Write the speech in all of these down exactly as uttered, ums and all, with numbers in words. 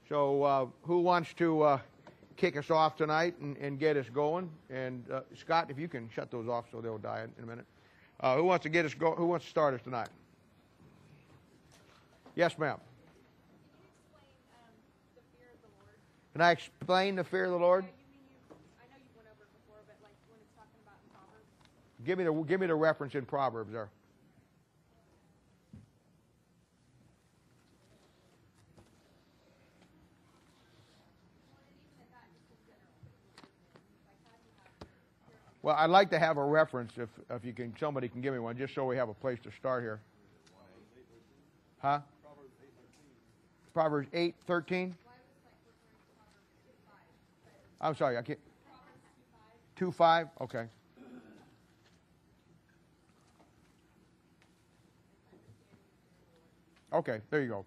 So uh, who wants to uh, kick us off tonight and, and get us going? And uh, Scott, if you can shut those off so they'll die in, in a minute. Uh, who wants to get us go? Who wants to start us tonight? Yes, ma'am. Can I explain the fear of the Lord? Give me the give me the reference in Proverbs there. Well, I'd like to have a reference if if you can somebody can give me one, just so we have a place to start here. Huh? Proverbs eight thirteen. I'm sorry, I can't. Two five. Okay. Okay, there you go.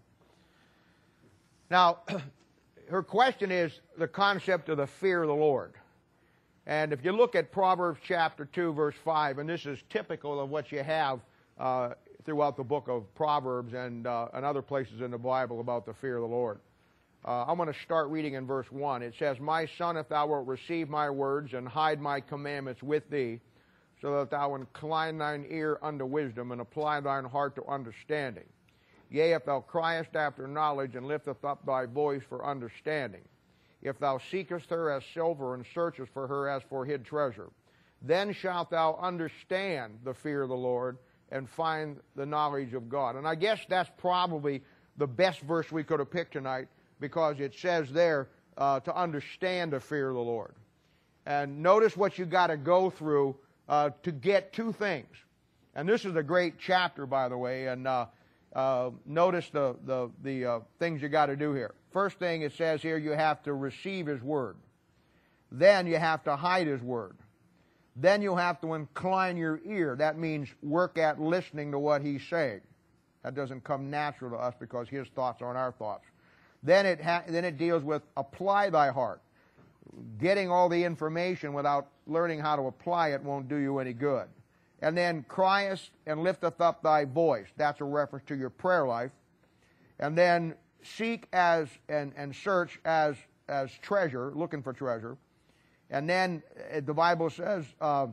Now, her question is the concept of the fear of the Lord. And if you look at Proverbs chapter two, verse five, and this is typical of what you have uh, throughout the book of Proverbs and, uh, and other places in the Bible about the fear of the Lord. Uh, I'm going to start reading in verse one. It says, My son, if thou wilt receive my words and hide my commandments with thee, so that thou incline thine ear unto wisdom and apply thine heart to understanding. Yea, if thou criest after knowledge and lifteth up thy voice for understanding. If thou seekest her as silver and searchest for her as for hid treasure, then shalt thou understand the fear of the Lord and find the knowledge of God. And I guess that's probably the best verse we could have picked tonight, because it says there uh, to understand the fear of the Lord. And notice what you got to go through uh, to get two things. And this is a great chapter, by the way, and uh, uh, notice the, the, the uh, things you got to do here. First thing it says here, you have to receive His Word. Then you have to hide His Word. Then you have to incline your ear. That means work at listening to what He's saying. That doesn't come natural to us because His thoughts aren't our thoughts. Then it, ha then it deals with apply thy heart. Getting all the information without learning how to apply it won't do you any good. And then criest and lifteth up thy voice. That's a reference to your prayer life. And then seek as and, and search as, as treasure, looking for treasure. And then uh, the Bible says, uh,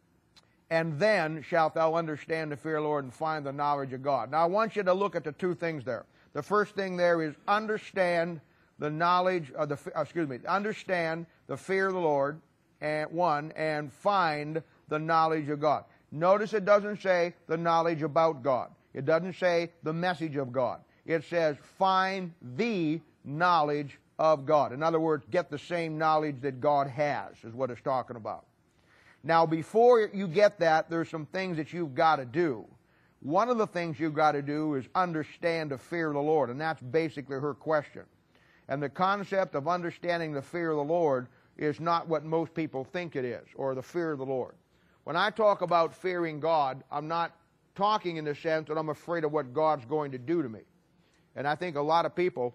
and then shalt thou understand the fear of the Lord and find the knowledge of God. Now I want you to look at the two things there. The first thing there is understand the knowledge of the, excuse me, understand the fear of the Lord, and one, and find the knowledge of God. Notice it doesn't say the knowledge about God. It doesn't say the message of God. It says find the knowledge of God. In other words, get the same knowledge that God has, is what it's talking about. Now, before you get that, there's some things that you've got to do. One of the things you've got to do is understand the fear of the Lord, and that's basically her question. And the concept of understanding the fear of the Lord is not what most people think it is, or the fear of the Lord. When I talk about fearing God, I'm not talking in the sense that I'm afraid of what God's going to do to me. And I think a lot of people,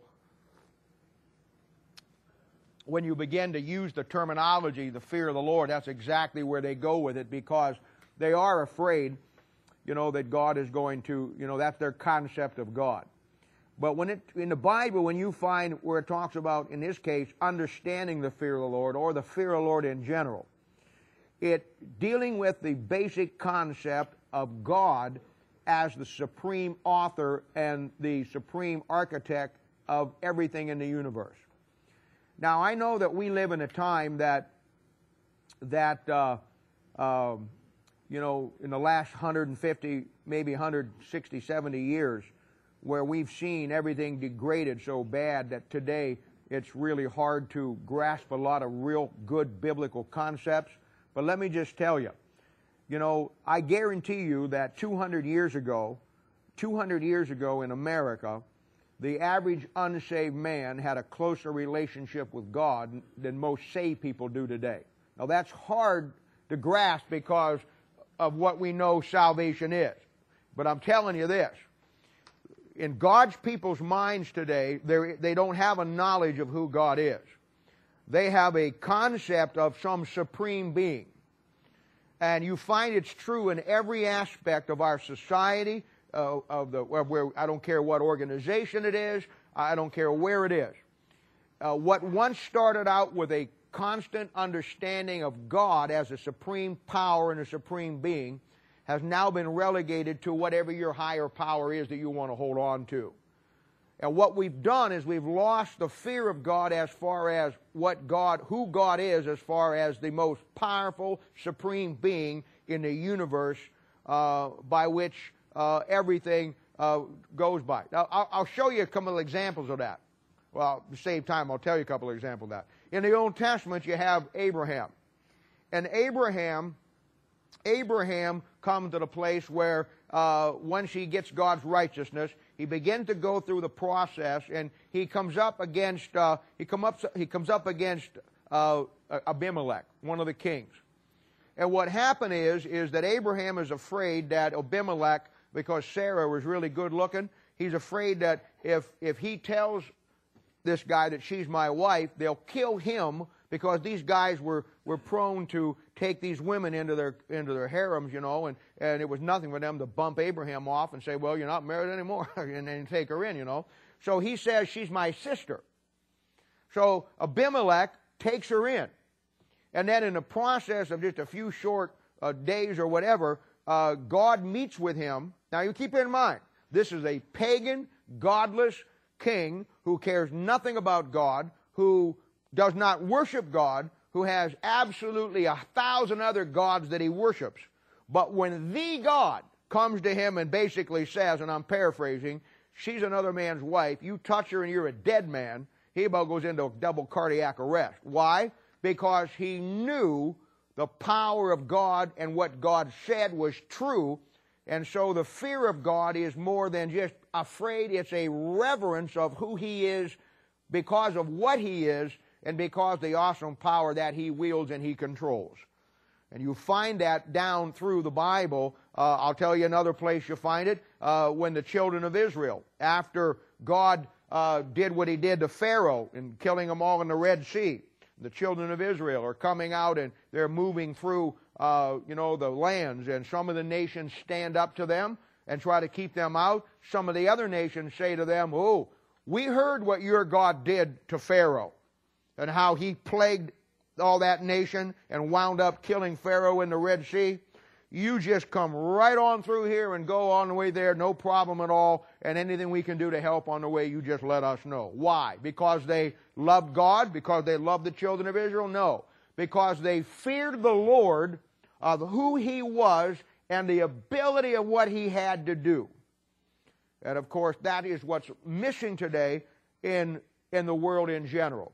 when you begin to use the terminology, the fear of the Lord, that's exactly where they go with it, because they are afraid, you know, that God is going to, you know, that's their concept of God. But when it, in the Bible, when you find where it talks about, in this case, understanding the fear of the Lord, or the fear of the Lord in general, it dealing with the basic concept of God as the supreme author and the supreme architect of everything in the universe. Now, I know that we live in a time that, that uh, um, you know, in the last one hundred fifty, maybe one hundred sixty, seventy years, where we've seen everything degraded so bad that today it's really hard to grasp a lot of real good biblical concepts. But let me just tell you, you know, I guarantee you that two hundred years ago, two hundred years ago in America, the average unsaved man had a closer relationship with God than most saved people do today. Now that's hard to grasp because of what we know salvation is. But I'm telling you this, in God's people's minds today, they don't have a knowledge of who God is. They have a concept of some supreme being. And you find it's true in every aspect of our society, uh, of the, where, I don't care what organization it is, I don't care where it is. uh, what once started out with a constant understanding of God as a supreme power and a supreme being has now been relegated to whatever your higher power is that you want to hold on to. And what we've done is we've lost the fear of God as far as what God, who God is, as far as the most powerful, supreme being in the universe uh, by which uh, everything uh, goes by. Now, I'll, I'll show you a couple of examples of that. Well, to save time, I'll tell you a couple of examples of that. In the Old Testament, you have Abraham. And Abraham, Abraham comes to the place where uh, once he gets God's righteousness, he begins to go through the process, and he comes up against uh, he come up he comes up against uh, Abimelech, one of the kings. And what happened is is that Abraham is afraid that Abimelech, because Sarah was really good looking, he's afraid that if if he tells this guy that she's my wife, they'll kill him, because these guys were, were prone to take these women into their into their harems, you know, and, and it was nothing for them to bump Abraham off and say, well, you're not married anymore, and then take her in, you know. So he says, she's my sister. So Abimelech takes her in. And then in the process of just a few short uh, days or whatever, uh, God meets with him. Now you keep in mind, this is a pagan, godless king who cares nothing about God, who does not worship God, who has absolutely a thousand other gods that he worships. But when the God comes to him and basically says, and I'm paraphrasing, she's another man's wife, you touch her and you're a dead man, he about goes into double cardiac arrest. Why? Because he knew the power of God and what God said was true. And so the fear of God is more than just afraid. It's a reverence of who he is because of what he is and because of the awesome power that he wields and he controls. And you find that down through the Bible. Uh, I'll tell you another place you find it. Uh, when the children of Israel, after God uh, did what he did to Pharaoh in killing them all in the Red Sea, the children of Israel are coming out and they're moving through uh, you know, the lands, and some of the nations stand up to them and try to keep them out. Some of the other nations say to them, oh, we heard what your God did to Pharaoh and how he plagued all that nation and wound up killing Pharaoh in the Red Sea. You just come right on through here and go on the way there, no problem at all, and anything we can do to help on the way, you just let us know. Why? Because they loved God? Because they loved the children of Israel? No. Because they feared the Lord of who he was and the ability of what he had to do. And of course, that is what's missing today in, in the world in general.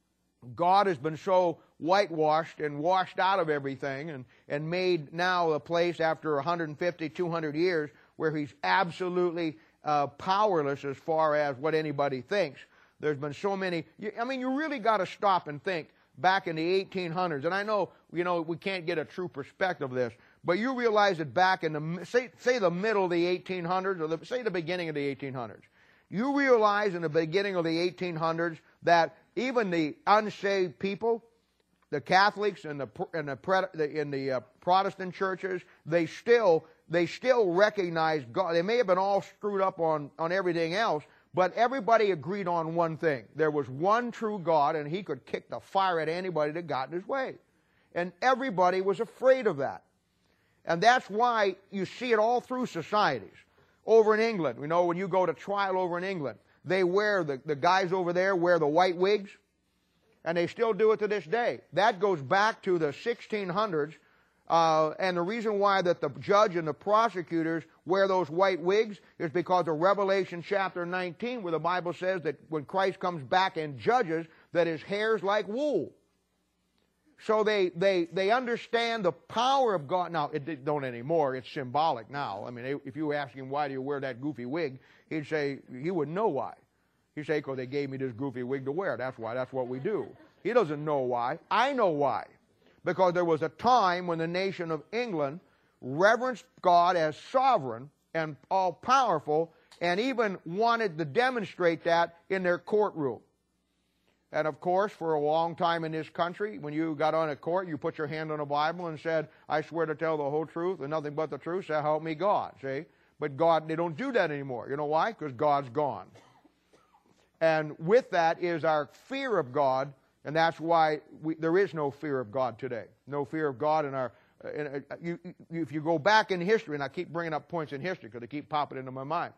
God has been so whitewashed and washed out of everything and, and made now a place after one hundred fifty, two hundred years where he's absolutely uh, powerless as far as what anybody thinks. There's been so many, I mean, you really got to stop and think back in the eighteen hundreds, and I know, you know, we can't get a true perspective of this, but you realize that back in the, say, say the middle of the eighteen hundreds, or the, say the beginning of the eighteen hundreds, you realize in the beginning of the eighteen hundreds that even the unsaved people, the Catholics and the and the in the uh, Protestant churches, they still they still recognize God. They may have been all screwed up on on everything else, but everybody agreed on one thing: there was one true God, and he could kick the fire at anybody that got in his way, and everybody was afraid of that. And that's why you see it all through societies. Over in England, you know, when you go to trial over in England, they wear, the, the guys over there wear the white wigs, and they still do it to this day. That goes back to the sixteen hundreds, uh, and the reason why that the judge and the prosecutors wear those white wigs is because of Revelation chapter nineteen, where the Bible says that when Christ comes back and judges, that his hair's like wool. So they, they, they understand the power of God. Now, it don't anymore. It's symbolic now. I mean, if you ask him, why do you wear that goofy wig? He'd say, he wouldn't know why. He'd say, because they gave me this goofy wig to wear. That's why. That's what we do. He doesn't know why. I know why. Because there was a time when the nation of England reverenced God as sovereign and all-powerful, and even wanted to demonstrate that in their courtroom. And of course, for a long time in this country, when you got on a court, you put your hand on a Bible and said, I swear to tell the whole truth and nothing but the truth, so help me God, see? But God, they don't do that anymore. You know why? Because God's gone. And with that is our fear of God, and that's why we, there is no fear of God today. No fear of God in our... In, uh, you, you, if you go back in history, and I keep bringing up points in history because they keep popping into my mind.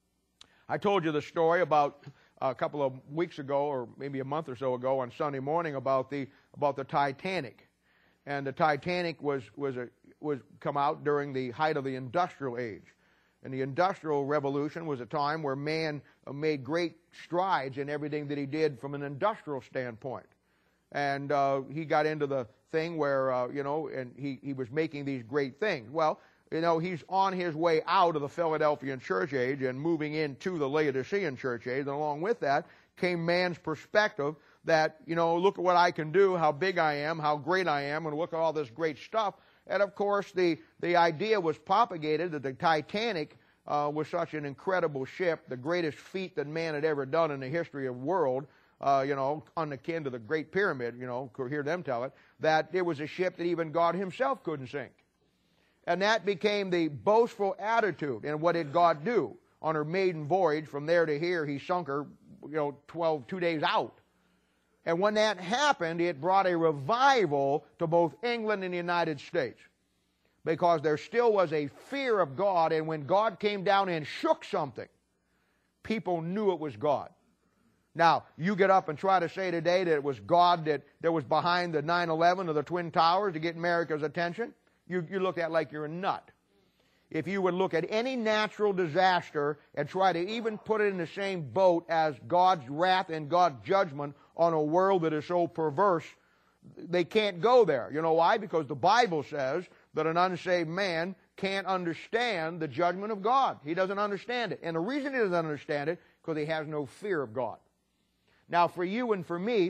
I told you the story about a couple of weeks ago, or maybe a month or so ago, on Sunday morning about the about the Titanic, and the Titanic was was a, was come out during the height of the industrial age, and the Industrial Revolution was a time where man made great strides in everything that he did from an industrial standpoint, and uh, he got into the thing where uh, you know, and he he was making these great things. Well, you know, he's on his way out of the Philadelphian church age and moving into the Laodicean church age. And along with that came man's perspective that, you know, look at what I can do, how big I am, how great I am, and look at all this great stuff. And, of course, the, the idea was propagated that the Titanic uh, was such an incredible ship, the greatest feat that man had ever done in the history of the world, uh, you know, akin to the Great Pyramid, you know, could hear them tell it, that it was a ship that even God himself couldn't sink. And that became the boastful attitude. And what did God do? On her maiden voyage, from there to here, he sunk her, you know, twelve, two days out. And when that happened, it brought a revival to both England and the United States. Because there still was a fear of God, and when God came down and shook something, people knew it was God. Now, you get up and try to say today that it was God that, that was behind the nine eleven or the Twin Towers to get America's attention. You, you look at it like you're a nut. If you would look at any natural disaster and try to even put it in the same boat as God's wrath and God's judgment on a world that is so perverse, they can't go there. You know why? Because the Bible says that an unsaved man can't understand the judgment of God. He doesn't understand it. And the reason he doesn't understand it, because he has no fear of God. Now, for you and for me,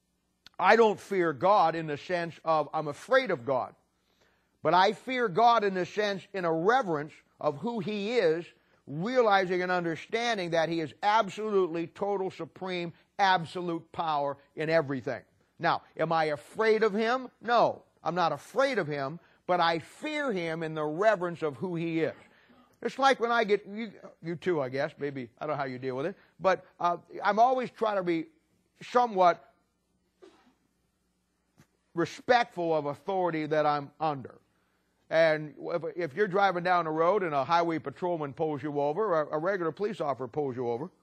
I don't fear God in the sense of I'm afraid of God. But I fear God in the sense, in a reverence of who He is, realizing and understanding that He is absolutely total, supreme, absolute power in everything. Now, am I afraid of Him? No, I'm not afraid of Him, but I fear Him in the reverence of who He is. It's like when I get, you, you too, I guess, maybe, I don't know how you deal with it, but uh, I'm always trying to be somewhat respectful of authority that I'm under. And if you're driving down the road and a highway patrolman pulls you over, or a regular police officer pulls you over,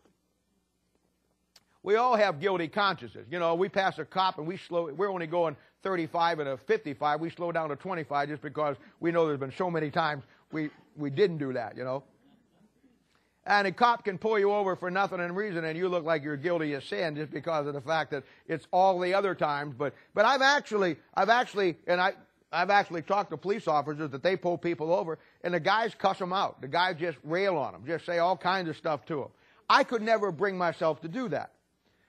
we all have guilty consciences. You know, we pass a cop and we slow, we're only going thirty-five and a fifty-five. We slow down to twenty-five just because we know there's been so many times we, we didn't do that, you know. And a cop can pull you over for nothing and reason, and you look like you're guilty of sin just because of the fact that it's all the other times. But, but I've actually, I've actually, and I, I've actually talked to police officers that they pull people over, and the guys cuss them out. The guys just rail on them, just say all kinds of stuff to them. I could never bring myself to do that.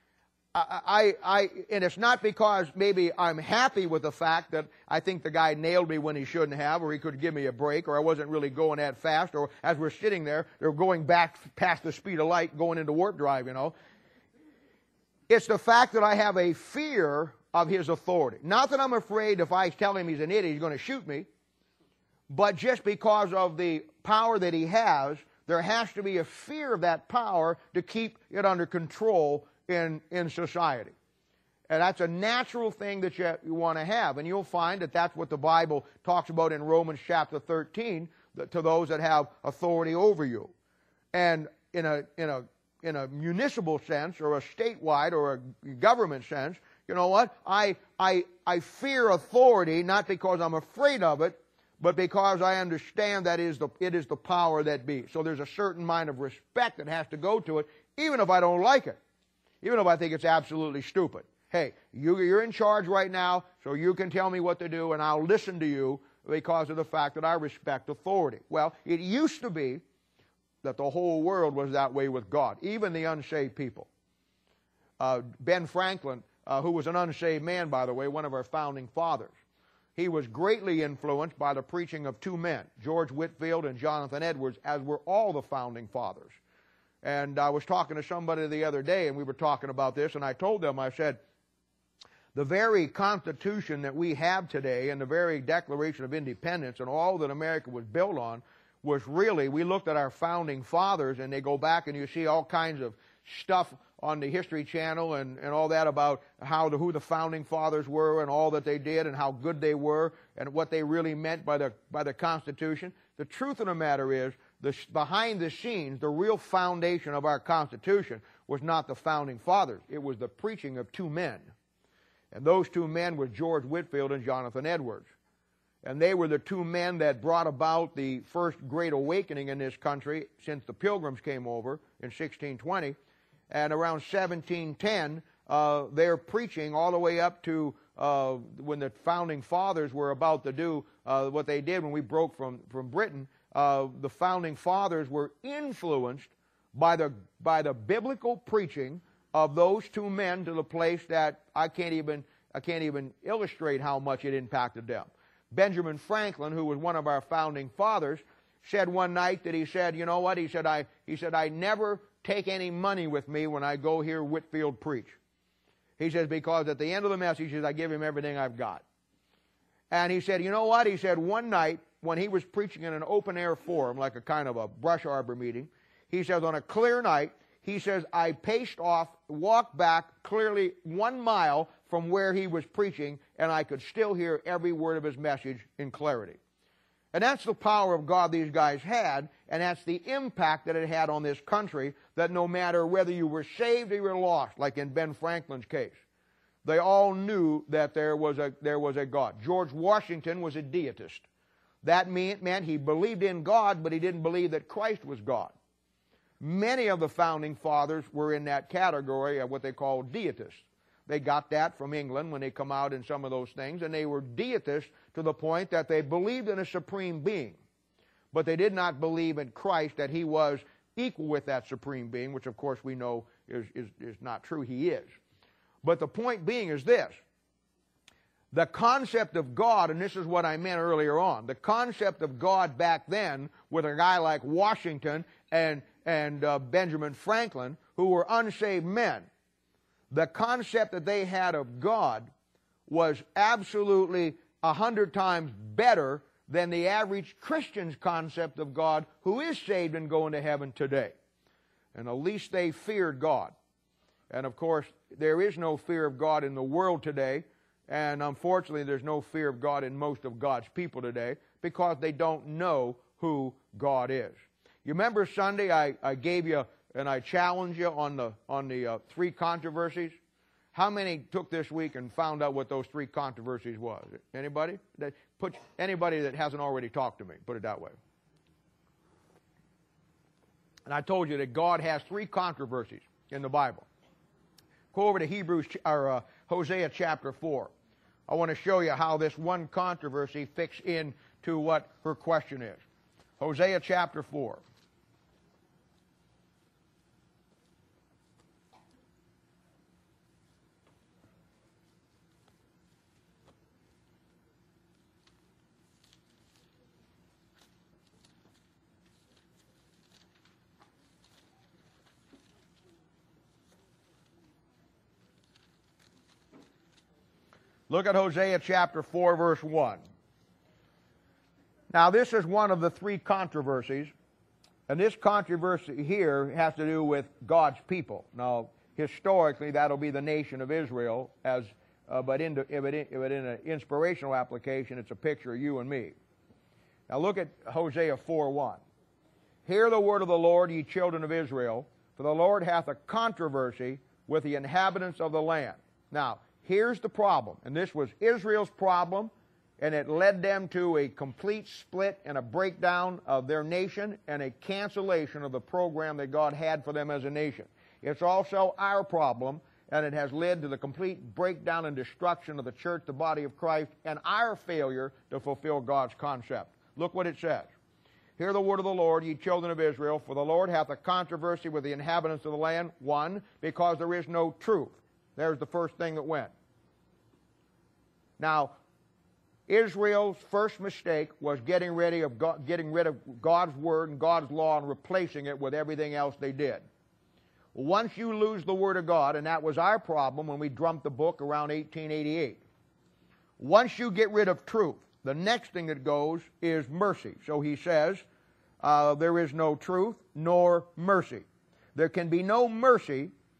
I, I, I, and it's not because maybe I'm happy with the fact that I think the guy nailed me when he shouldn't have, or he could give me a break, or I wasn't really going that fast, or as we're sitting there, they're going back past the speed of light, going into warp drive, you know. It's the fact that I have a fear of His authority. Not that I'm afraid if I tell Him He's an idiot, He's going to shoot me, but just because of the power that He has, there has to be a fear of that power to keep it under control in, in society. And that's a natural thing that you, you want to have. And you'll find that that's what the Bible talks about in Romans chapter thirteen, that, to those that have authority over you. And in a, in a, in a municipal sense, or a statewide, or a government sense, you know what? I, I, I fear authority not because I'm afraid of it, but because I understand that is the, it is the power that be. So there's a certain mind of respect that has to go to it, even if I don't like it. Even if I think it's absolutely stupid. Hey, you, you're in charge right now, so you can tell me what to do, and I'll listen to you because of the fact that I respect authority. Well, it used to be that the whole world was that way with God, even the unsaved people. Uh, Ben Franklin, Uh, who was an unsaved man, by the way, one of our founding fathers. He was greatly influenced by the preaching of two men, George Whitefield and Jonathan Edwards, as were all the founding fathers. And I was talking to somebody the other day, and we were talking about this, and I told them, I said, the very Constitution that we have today and the very Declaration of Independence and all that America was built on was really, we looked at our founding fathers, and they go back and you see all kinds of stuff on the History Channel and, and all that about how the, who the founding fathers were and all that they did and how good they were and what they really meant by the, by the Constitution. The truth of the matter is, the, behind the scenes, the real foundation of our Constitution was not the founding fathers. It was the preaching of two men. And those two men were George Whitefield and Jonathan Edwards. And they were the two men that brought about the first great awakening in this country since the Pilgrims came over in sixteen twenty. And around seventeen ten, uh, they're preaching all the way up to uh, when the founding fathers were about to do uh, what they did when we broke from, from Britain. Uh, the founding fathers were influenced by the, by the biblical preaching of those two men to the place that I can't even, I can't even illustrate how much it impacted them. Benjamin Franklin, who was one of our founding fathers, said one night that he said, you know what, he said, I, he said, I never take any money with me when I go hear Whitefield preach. He says, because at the end of the message, he says, I give him everything I've got. And he said, you know what, he said, one night when he was preaching in an open-air forum, like a kind of a brush arbor meeting, he says, on a clear night, he says, I paced off, walked back clearly one mile from where he was preaching, and I could still hear every word of his message in clarity. And that's the power of God these guys had, and that's the impact that it had on this country, that no matter whether you were saved or you were lost, like in Ben Franklin's case, they all knew that there was a, there was a God. George Washington was a deitist. That meant, meant he believed in God, but he didn't believe that Christ was God. Many of the founding fathers were in that category of what they call deitists. They got that from England when they come out in some of those things, and they were deitists to the point that they believed in a supreme being. But they did not believe in Christ, that he was equal with that supreme being, which of course we know is, is, is not true. He is. But the point being is this. The concept of God, and this is what I meant earlier on, the concept of God back then with a guy like Washington and, and uh, Benjamin Franklin, who were unsaved men, the concept that they had of God was absolutely a hundred times better than the average Christian's concept of God who is saved and going to heaven today. And at least they feared God. And of course, there is no fear of God in the world today. And unfortunately, there's no fear of God in most of God's people today because they don't know who God is. You remember Sunday I, I gave you and I challenged you on the, on the uh, three controversies? How many took this week and found out what those three controversies was? Anybody? That put, anybody that hasn't already talked to me, put it that way. And I told you that God has three controversies in the Bible. Go over to Hebrews or uh, Hosea chapter four. I want to show you how this one controversy fits into what her question is. Hosea chapter four. Look at Hosea chapter four, verse one. Now, this is one of the three controversies, and this controversy here has to do with God's people. Now, historically, that'll be the nation of Israel, as uh, but in, if, it, if it in an inspirational application, it's a picture of you and me. Now, look at Hosea four one. Hear the word of the Lord, ye children of Israel, for the Lord hath a controversy with the inhabitants of the land. Now, here's the problem, and this was Israel's problem, and it led them to a complete split and a breakdown of their nation and a cancellation of the program that God had for them as a nation. It's also our problem, and it has led to the complete breakdown and destruction of the church, the body of Christ, and our failure to fulfill God's concept. Look what it says. Hear the word of the Lord, ye children of Israel, for the Lord hath a controversy with the inhabitants of the land. One, because there is no truth. There's the first thing that went. Now, Israel's first mistake was getting rid of God, getting rid of God's word and God's law and replacing it with everything else they did. Once you lose the word of God, and that was our problem when we drummed the book around eighteen eighty-eight. Once you get rid of truth, the next thing that goes is mercy. So he says, uh, there is no truth nor mercy. There can be no mercy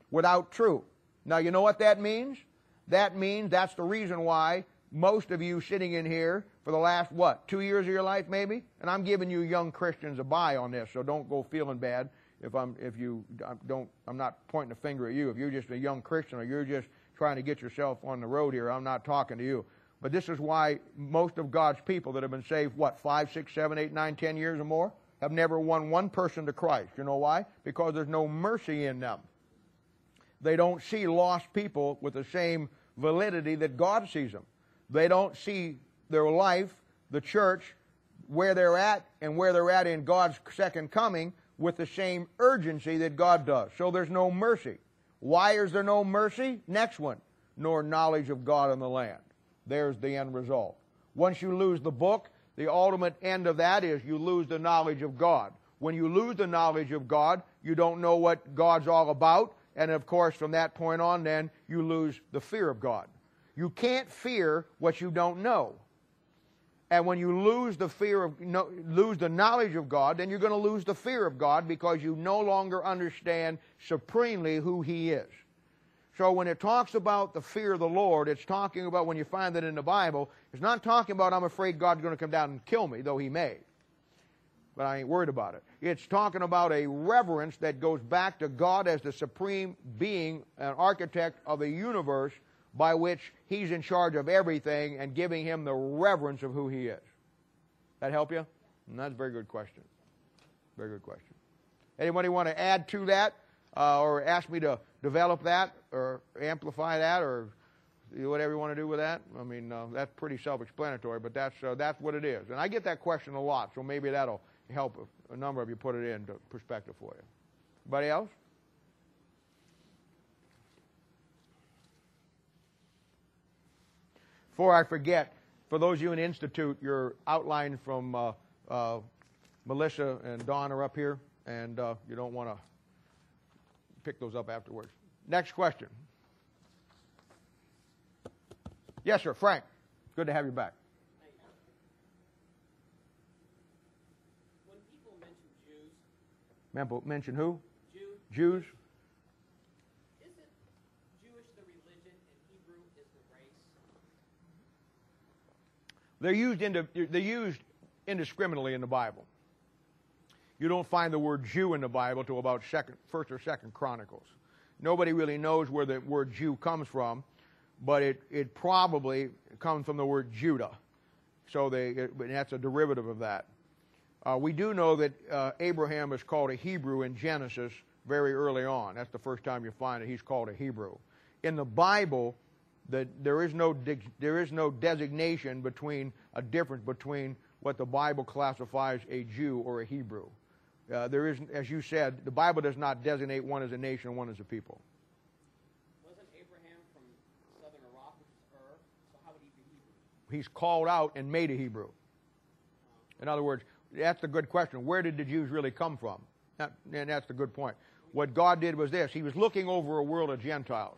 without truth. Now, you know what that means? That means that's the reason why most of you sitting in here for the last, what, two years of your life maybe? And I'm giving you young Christians a buy on this, so don't go feeling bad if I'm, if you don't, I'm not pointing a finger at you. If you're just a young Christian or you're just trying to get yourself on the road here, I'm not talking to you. But this is why most of God's people that have been saved, what, five, six, seven, eight, nine, ten years or more, have never won one person to Christ. You know why? Because there's no mercy in them. They don't see lost people with the same validity that God sees them. They don't see their life, the church, where they're at and where they're at in God's second coming with the same urgency that God does. So there's no mercy. Why is there no mercy? Next one. Nor knowledge of God in the land. There's the end result. Once you lose the book, the ultimate end of that is you lose the knowledge of God. When you lose the knowledge of God, you don't know what God's all about. And of course, from that point on, then, you lose the fear of God. You can't fear what you don't know. And when you lose the fear of, no, lose the knowledge of God, then you're going to lose the fear of God because you no longer understand supremely who He is. So when it talks about the fear of the Lord, it's talking about, when you find that in the Bible, it's not talking about I'm afraid God's going to come down and kill me, though He may. But I ain't worried about it. It's talking about a reverence that goes back to God as the supreme being, an architect of the universe, by which He's in charge of everything, and giving Him the reverence of who He is. That help you? And that's a very good question. Very good question. Anybody want to add to that, uh, or ask me to develop that, or amplify that, or do whatever you want to do with that? I mean, uh, that's pretty self-explanatory, but that's uh, that's what it is. And I get that question a lot, so maybe that'll help a, a number of you put it into perspective for you. Anybody else? Before I forget, for those of you in the Institute, your outline from uh, uh, Melissa and Don are up here, and uh, you don't want to pick those up afterwards. Next question. Yes, sir. Frank, good to have you back. When people mention Jews... Mention who? Jews. Jews. Isn't Jewish the religion and Hebrew is the race? They're used, into, they're used indiscriminately in the Bible. You don't find the word Jew in the Bible till about second, First or Second Chronicles. Nobody really knows where the word Jew comes from, but it, it probably comes from the word Judah. So they, it, that's a derivative of that. Uh, we do know that uh, Abraham is called a Hebrew in Genesis very early on. That's the first time you find that he's called a Hebrew. In the Bible, the, there is no there is no designation between a difference between what the Bible classifies a Jew or a Hebrew. Uh, there is, as you said, the Bible does not designate one as a nation and one as a people. Wasn't Abraham from southern Iraq, which is Ur? So how would he be Hebrew? He's called out and made a Hebrew. In other words, that's the good question. Where did the Jews really come from? That, and that's the good point. What God did was this. He was looking over a world of Gentiles.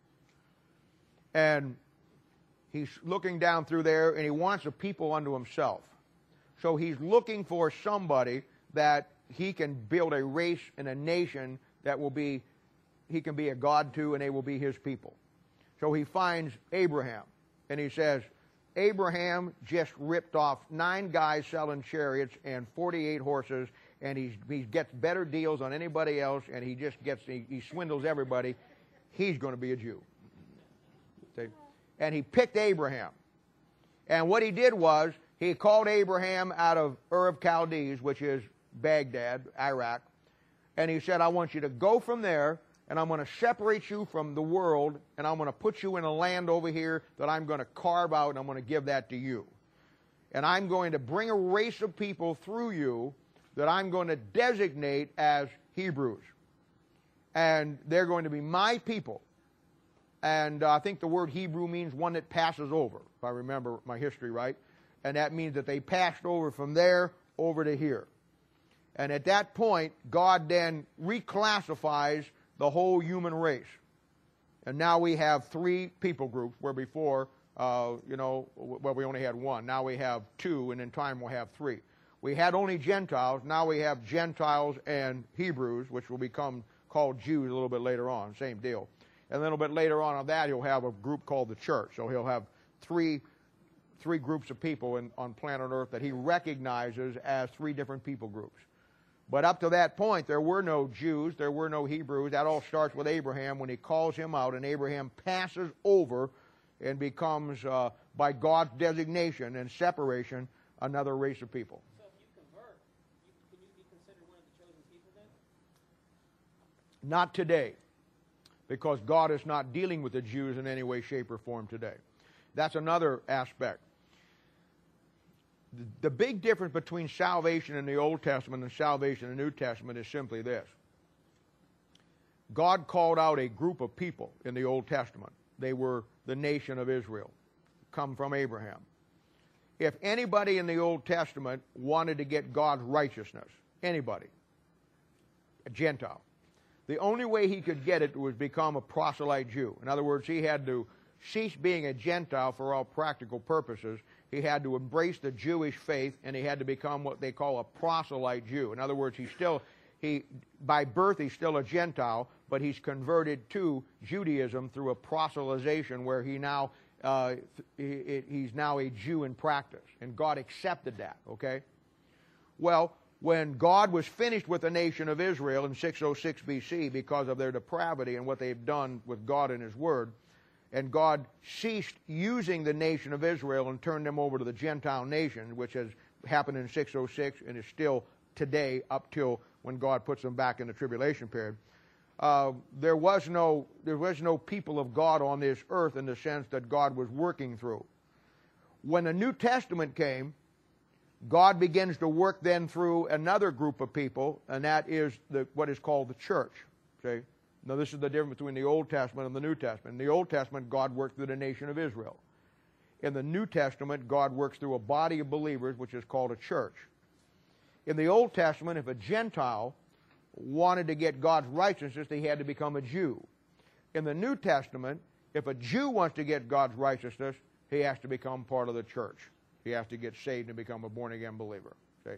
And He's looking down through there, and He wants a people unto Himself. So He's looking for somebody that He can build a race and a nation that will be, He can be a God to, and they will be His people. So He finds Abraham, and He says, Abraham just ripped off nine guys selling chariots and forty-eight horses, and he's, he gets better deals on anybody else, and he just gets, he, he swindles everybody. He's going to be a Jew. See? And He picked Abraham. And what He did was, He called Abraham out of Ur of Chaldees, which is Baghdad, Iraq, and He said, I want you to go from there, and I'm going to separate you from the world, and I'm going to put you in a land over here that I'm going to carve out, and I'm going to give that to you. And I'm going to bring a race of people through you that I'm going to designate as Hebrews. And they're going to be my people. And uh, I think the word Hebrew means one that passes over, if I remember my history right. And that means that they passed over from there over to here. And at that point, God then reclassifies the whole human race. And now we have three people groups, where before, uh, you know, well, we only had one. Now we have two, and in time we'll have three. We had only Gentiles. Now we have Gentiles and Hebrews, which will become called Jews a little bit later on, same deal. And a little bit later on on that, he'll have a group called the church. So he'll have three three groups of people in, on planet Earth that he recognizes as three different people groups. But up to that point, there were no Jews, there were no Hebrews. That all starts with Abraham when he calls him out, and Abraham passes over and becomes, uh, by God's designation and separation, another race of people. So if you convert, you, can you be considered one of the chosen people then? Not today, because God is not dealing with the Jews in any way, shape, or form today. That's another aspect. The big difference between salvation in the Old Testament and salvation in the New Testament is simply this. God called out a group of people in the Old Testament. They were the nation of Israel, come from Abraham. If anybody in the Old Testament wanted to get God's righteousness, anybody, a Gentile, the only way he could get it was become a proselyte Jew. In other words, he had to cease being a Gentile for all practical purposes. He had to embrace the Jewish faith, and he had to become what they call a proselyte Jew. In other words, he's still, he, by birth, he's still a Gentile, but he's converted to Judaism through a proselytization where he now, uh, he, he's now a Jew in practice. And God accepted that, okay? Well, when God was finished with the nation of Israel in six oh six B C because of their depravity and what they've done with God and His Word, and God ceased using the nation of Israel and turned them over to the Gentile nation, which has happened in six oh six and is still today up till when God puts them back in the tribulation period. Uh, there was no there was no people of God on this earth in the sense that God was working through. When the New Testament came, God begins to work then through another group of people, and that is the, what is called the church. Okay? Now, this is the difference between the Old Testament and the New Testament. In the Old Testament, God worked through the nation of Israel. In the New Testament, God works through a body of believers, which is called a church. In the Old Testament, if a Gentile wanted to get God's righteousness, he had to become a Jew. In the New Testament, if a Jew wants to get God's righteousness, he has to become part of the church. He has to get saved and become a born-again believer. Okay?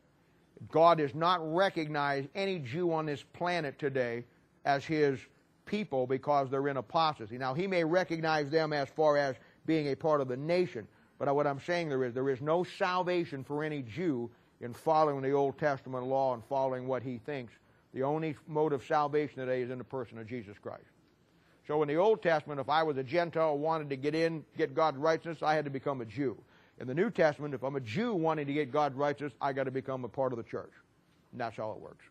God does not recognize any Jew on this planet today as his people because they're in apostasy. Now, he may recognize them as far as being a part of the nation, but what I'm saying there is there is no salvation for any Jew in following the Old Testament law and following what he thinks. The only mode of salvation today is in the person of Jesus Christ. So in the Old Testament, if I was a Gentile wanted to get in, get God's righteousness, I had to become a Jew. In the New Testament, if I'm a Jew wanting to get God's righteousness, I got to become a part of the church. And that's how it works.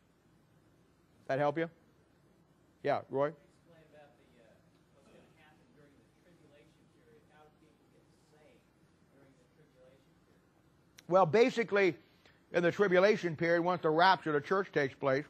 That help you? Yeah, Roy? Explain about the, uh, what's going to happen during the tribulation period. How do people get saved during the tribulation period? Well, basically, in the tribulation period, once the rapture of the church takes place,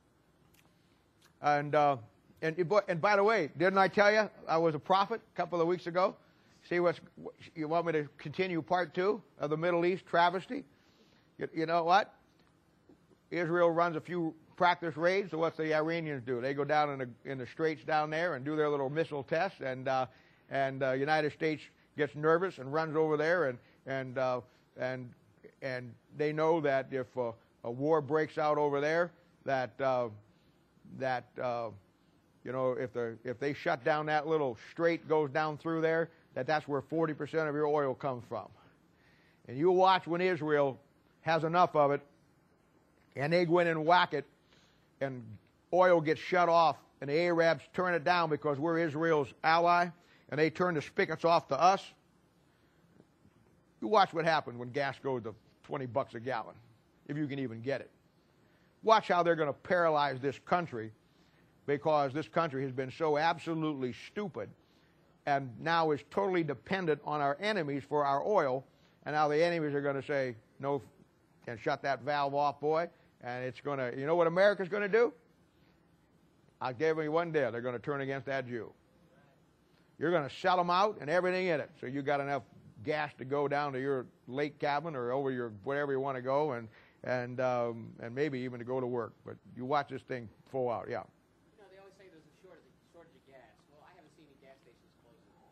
and, uh, and, and by the way, didn't I tell you I was a prophet a couple of weeks ago? See what's, you want me to continue part two of the Middle East travesty? You, you know what? Israel runs a few practice raids, so what's the Iranians do? They go down in the, in the straits down there and do their little missile tests, and uh, and uh, United States gets nervous and runs over there, and and uh, and and they know that if uh, a war breaks out over there, that uh, that uh, you know if the if they shut down that little strait goes down through there, that that's where forty percent of your oil comes from. And you watch when Israel has enough of it, and they go in and whack it, and oil gets shut off, and the Arabs turn it down because we're Israel's ally, and they turn the spigots off to us. You watch what happens when gas goes to twenty bucks a gallon, if you can even get it. Watch how they're going to paralyze this country, because this country has been so absolutely stupid and now is totally dependent on our enemies for our oil, and now the enemies are going to say, no, and shut that valve off, boy, and it's going to, you know what America's going to do? I'll give you one day, they're going to turn against that Jew. You're going to sell them out and everything in it, so you got enough gas to go down to your lake cabin or over your wherever you want to go, and and um, and maybe even to go to work. But you watch this thing full out, yeah. You know, they always say there's a shortage, shortage of gas. Well, I haven't seen any gas stations closing.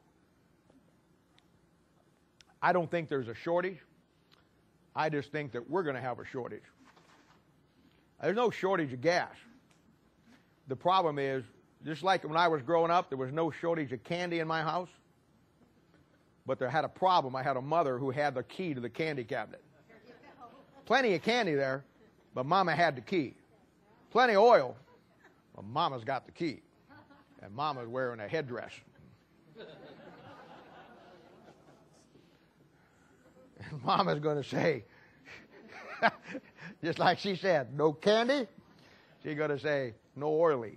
I don't think there's a shortage. I just think that we're going to have a shortage. There's no shortage of gas. the problem is, just like when I was growing up, there was no shortage of candy in my house. But there had a problem. I had a mother who had the key to the candy cabinet. Plenty of candy there, but Mama had the key. Plenty of oil, but Mama's got the key. And Mama's wearing a headdress. And Mama's going to say, just like she said, no candy. She's going to say, no oily.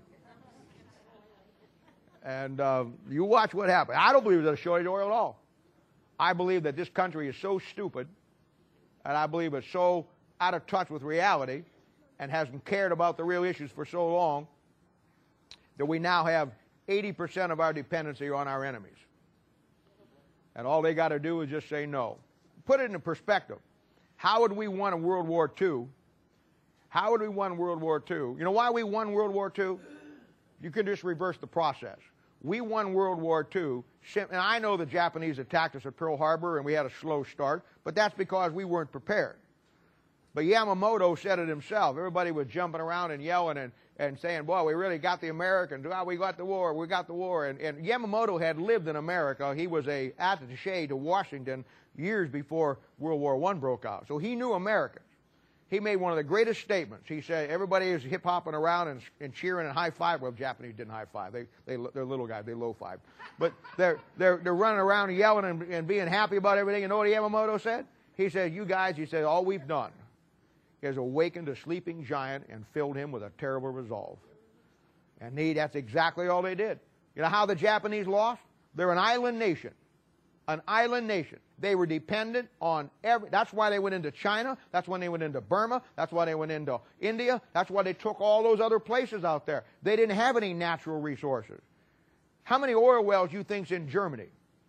And uh, you watch what happens. I don't believe there's a shortage of oil at all. I believe that this country is so stupid, and I believe it's so out of touch with reality and hasn't cared about the real issues for so long that we now have eighty percent of our dependency on our enemies. And all they got to do is just say no. Put it into perspective. How would we win World War Two? How would we win World War Two? You know why we won World War Two? You can just reverse the process. We won World War Two, and I know the Japanese attacked us at Pearl Harbor and we had a slow start, but that's because we weren't prepared. But Yamamoto said it himself. Everybody was jumping around and yelling and, and saying, boy, we really got the Americans. Well, we got the war. We got the war. And, and Yamamoto had lived in America. He was a attaché to Washington years before World War One broke out. So he knew Americans. He made one of the greatest statements. He said, everybody is hip-hopping around and, and cheering and high-five. Well, Japanese didn't high-five. They, they, they're little guys. They low-five. But they're, they're, they're running around and yelling and, and being happy about everything. You know what Yamamoto said? He said, you guys, he said, all we've done is awakened a sleeping giant and filled him with a terrible resolve. And he, that's exactly all they did. You know how the Japanese lost? They're an island nation. An island nation. They were dependent on every, that's why they went into China, that's when they went into Burma, that's why they went into India, that's why they took all those other places out there. They didn't have any natural resources. How many oil wells do you think's in Germany?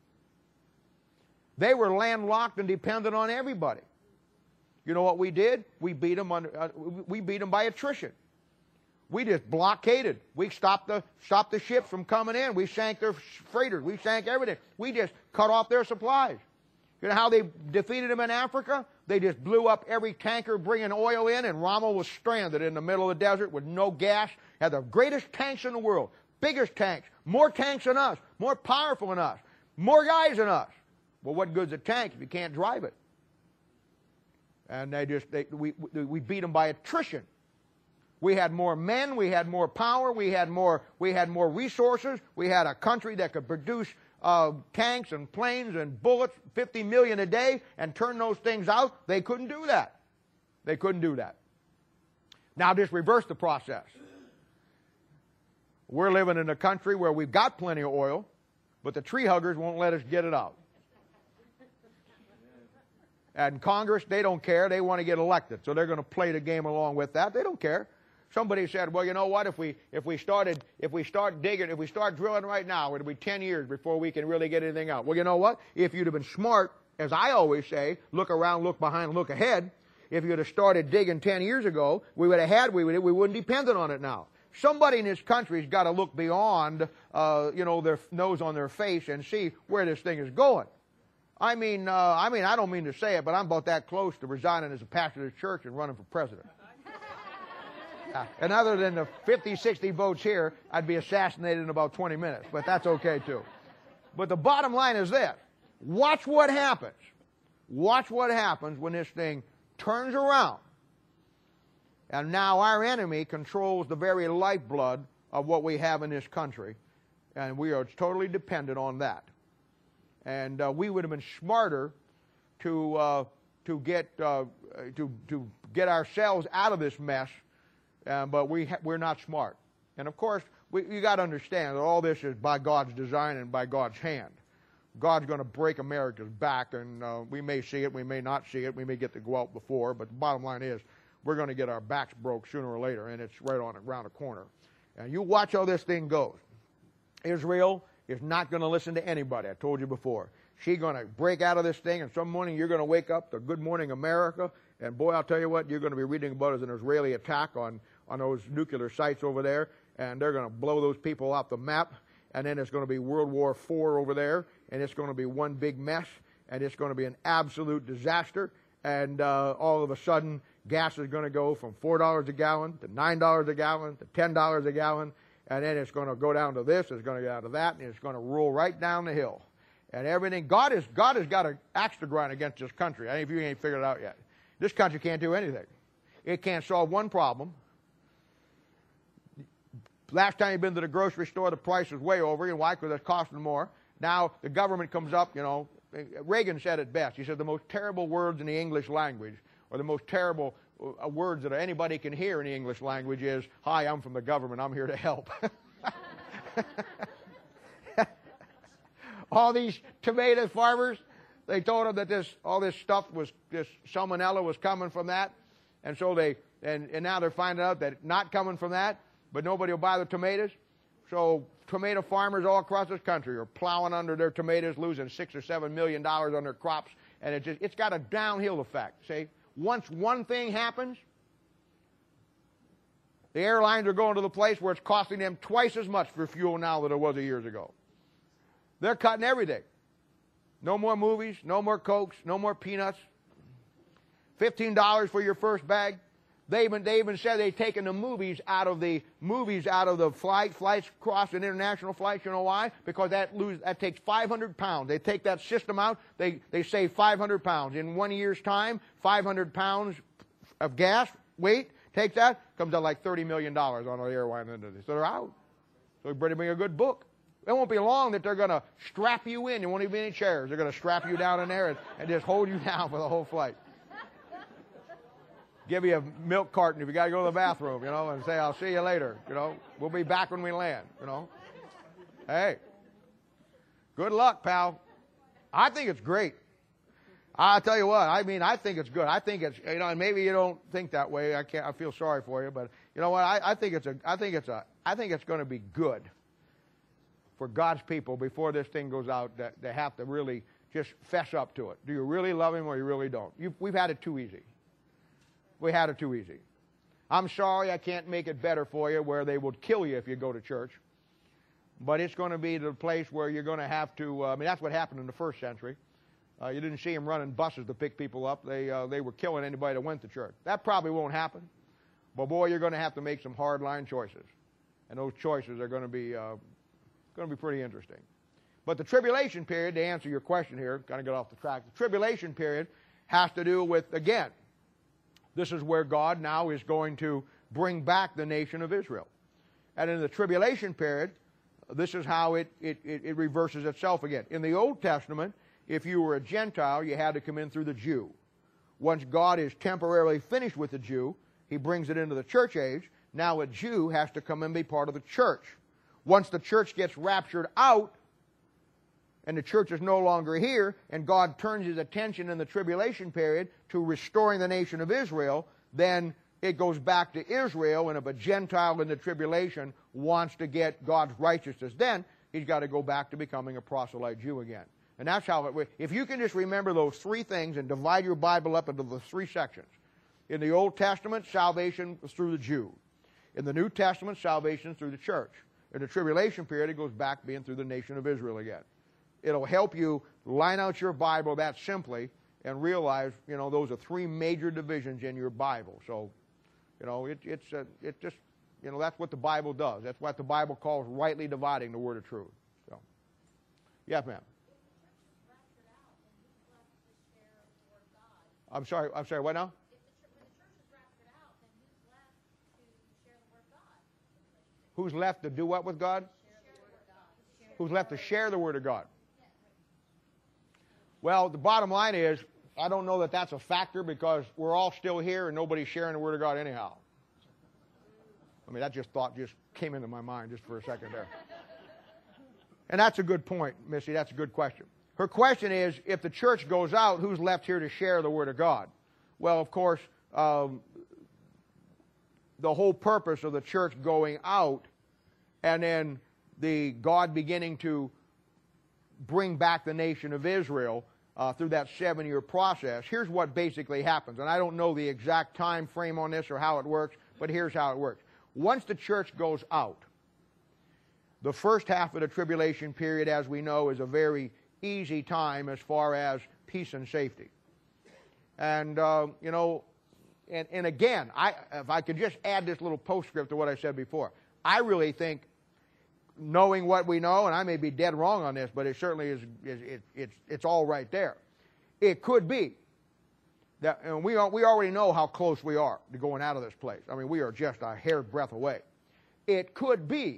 They were landlocked and dependent on everybody. You know what we did? We beat them, under, uh, we beat them by attrition. We just blockaded. We stopped the, stopped the ships from coming in. We sank their freighters. We sank everything. We just cut off their supplies. You know how they defeated them in Africa? They just blew up every tanker bringing oil in, and Rommel was stranded in the middle of the desert with no gas. Had the greatest tanks in the world, biggest tanks, more tanks than us, more powerful than us, more guys than us. Well, what good's a tank if you can't drive it? And they just they, we we beat them by attrition. We had more men, we had more power, we had more we had more resources. We had a country that could produce uh, tanks and planes and bullets, fifty million a day, and turn those things out. They couldn't do that. They couldn't do that. Now just reverse the process. We're living in a country where we've got plenty of oil, but the tree huggers won't let us get it out. And Congress, they don't care. They want to get elected, so they're going to play the game along with that. They don't care. Somebody said, well, you know what, if we if we started if we start digging, if we start drilling right now, it'll be ten years before we can really get anything out. Well, you know what? If you'd have been smart, as I always say, look around, look behind, look ahead. If you'd have started digging ten years ago, we would have had we would we wouldn't depend on it now. Somebody in this country's got to look beyond uh, you know, their nose on their face and see where this thing is going. I mean, uh, I mean, I don't mean to say it, but I'm about that close to resigning as a pastor of the church and running for president. Uh, and other than the fifty, sixty votes here, I'd be assassinated in about twenty minutes, but that's okay too. But the bottom line is this. Watch what happens. Watch what happens when this thing turns around. And now our enemy controls the very lifeblood of what we have in this country, and we are totally dependent on that. And uh, we would have been smarter to uh, to get uh, to to get ourselves out of this mess. Um, but we ha- we're not smart. And of course, we, you got to understand that all this is by God's design and by God's hand. God's going to break America's back, and uh, we may see it, we may not see it, we may get to go out before, but the bottom line is we're going to get our backs broke sooner or later, and it's right on around the corner. And you watch how this thing goes. Israel is not going to listen to anybody. I told you before. She's going to break out of this thing, and some morning you're going to wake up to Good Morning America, and boy, I'll tell you what, you're going to be reading about as an Israeli attack on, on those nuclear sites over there, and they're going to blow those people off the map, and then it's going to be World War Four over there, and it's going to be one big mess, and it's going to be an absolute disaster, and uh, all of a sudden, gas is going to go from four dollars a gallon to nine dollars a gallon to ten dollars a gallon, and then it's going to go down to this, it's going to go down to that, and it's going to roll right down the hill. And everything, God, is, God has got an axe to grind against this country. I think you ain't figured it out yet. This country can't do anything. It can't solve one problem. Last time you've been to the grocery store, the price was way over. You know why? Because it's costing more. Now the government comes up, you know, Reagan said it best. He said the most terrible words in the English language, or the most terrible uh, words that anybody can hear in the English language is, "Hi, I'm from the government. I'm here to help." All these tomato farmers, they told them that this, all this stuff was, this salmonella was coming from that. And so they, and, and now they're finding out that it's not coming from that, but nobody will buy the tomatoes. So tomato farmers all across this country are plowing under their tomatoes, losing six or seven million dollars on their crops. And it just, it's got a downhill effect. See, once one thing happens, the airlines are going to the place where it's costing them twice as much for fuel now than it was a years ago. They're cutting everything. No more movies, no more Cokes, no more peanuts. fifteen dollars for your first bag. They even, they even said they'd taken the movies out of the movies out of the flight, flights cross and international flights. You know why? Because that lose, that takes five hundred pounds. They take that system out, they, they save five hundred pounds. In one year's time, five hundred pounds of gas weight, take that, comes out like thirty million dollars on the airline industry. So they're out. So we better bring a good book. It won't be long that they're going to strap you in. There won't even be any chairs. They're going to strap you down in there and, and just hold you down for the whole flight. Give you a milk carton if you got to go to the bathroom, you know, and say, "I'll see you later." You know, we'll be back when we land, you know. Hey, good luck, pal. I think it's great. I'll tell you what, I mean, I think it's good. I think it's, you know, and maybe you don't think that way. I can't, I feel sorry for you, but you know what? I, I think it's a, I think it's a, I think it's going to be good for God's people before this thing goes out, that they have to really just fess up to it. Do you really love Him or you really don't? You've, we've had it too easy. We had it too easy. I'm sorry I can't make it better for you where they would kill you if you go to church. But it's going to be the place where you're going to have to, uh, I mean, that's what happened in the first century. Uh, you didn't see them running buses to pick people up. They, uh, they were killing anybody that went to church. That probably won't happen. But boy, you're going to have to make some hard-line choices. And those choices are going to be... Uh, going to be pretty interesting. But the tribulation period, to answer your question here, kind of get off the track, the tribulation period has to do with, again, this is where God now is going to bring back the nation of Israel. And in the tribulation period, this is how it, it, it, it reverses itself again. In the Old Testament, if you were a Gentile, you had to come in through the Jew. Once God is temporarily finished with the Jew, He brings it into the church age. Now a Jew has to come and be part of the church. Once the church gets raptured out, and the church is no longer here, and God turns His attention in the tribulation period to restoring the nation of Israel, then it goes back to Israel, and if a Gentile in the tribulation wants to get God's righteousness, then he's got to go back to becoming a proselyte Jew again. And that's how it works. If you can just remember those three things and divide your Bible up into the three sections. In the Old Testament, salvation was through the Jew. In the New Testament, salvation is through the church. In the tribulation period, it goes back being through the nation of Israel again. It'll help you line out your Bible that simply and realize, you know, those are three major divisions in your Bible. So, you know, it, it's uh, it just, you know, that's what the Bible does. That's what the Bible calls rightly dividing the word of truth. So, yes, ma'am. I'm sorry. I'm sorry. What now? Who's left to do what with God? Who's left to share the Word of God? Well, the bottom line is, I don't know that that's a factor because we're all still here and nobody's sharing the Word of God anyhow. I mean, that just thought just came into my mind just for a second there. And that's a good point, Missy. That's a good question. Her question is, if the church goes out, who's left here to share the Word of God? Well, of course, um, the whole purpose of the church going out and then the God beginning to bring back the nation of Israel uh, through that seven-year process, here's what basically happens. And I don't know the exact time frame on this or how it works, but here's how it works. Once the church goes out, the first half of the tribulation period, as we know, is a very easy time as far as peace and safety. And, uh, you know, and, and again, I, if I could just add this little postscript to what I said before, I really think, knowing what we know, and I may be dead wrong on this, but it certainly is, is it, it's, it's all right there. It could be that, and we, we already know how close we are to going out of this place. I mean, we are just a hair's breadth away. It could be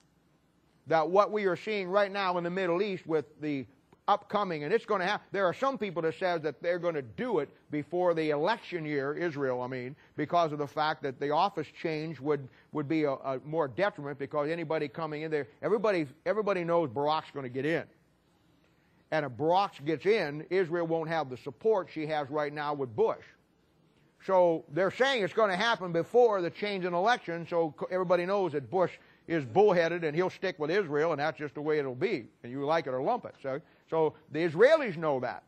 that what we are seeing right now in the Middle East with the upcoming, and it's going to happen. There are some people that says that they're going to do it before the election year, Israel, I mean, because of the fact that the office change would, would be a, a more detriment, because anybody coming in there, everybody, everybody knows Barack's going to get in. And if Barack gets in, Israel won't have the support she has right now with Bush. So they're saying it's going to happen before the change in election, so everybody knows that Bush is bullheaded and he'll stick with Israel, and that's just the way it'll be, and you like it or lump it. So, so the Israelis know that.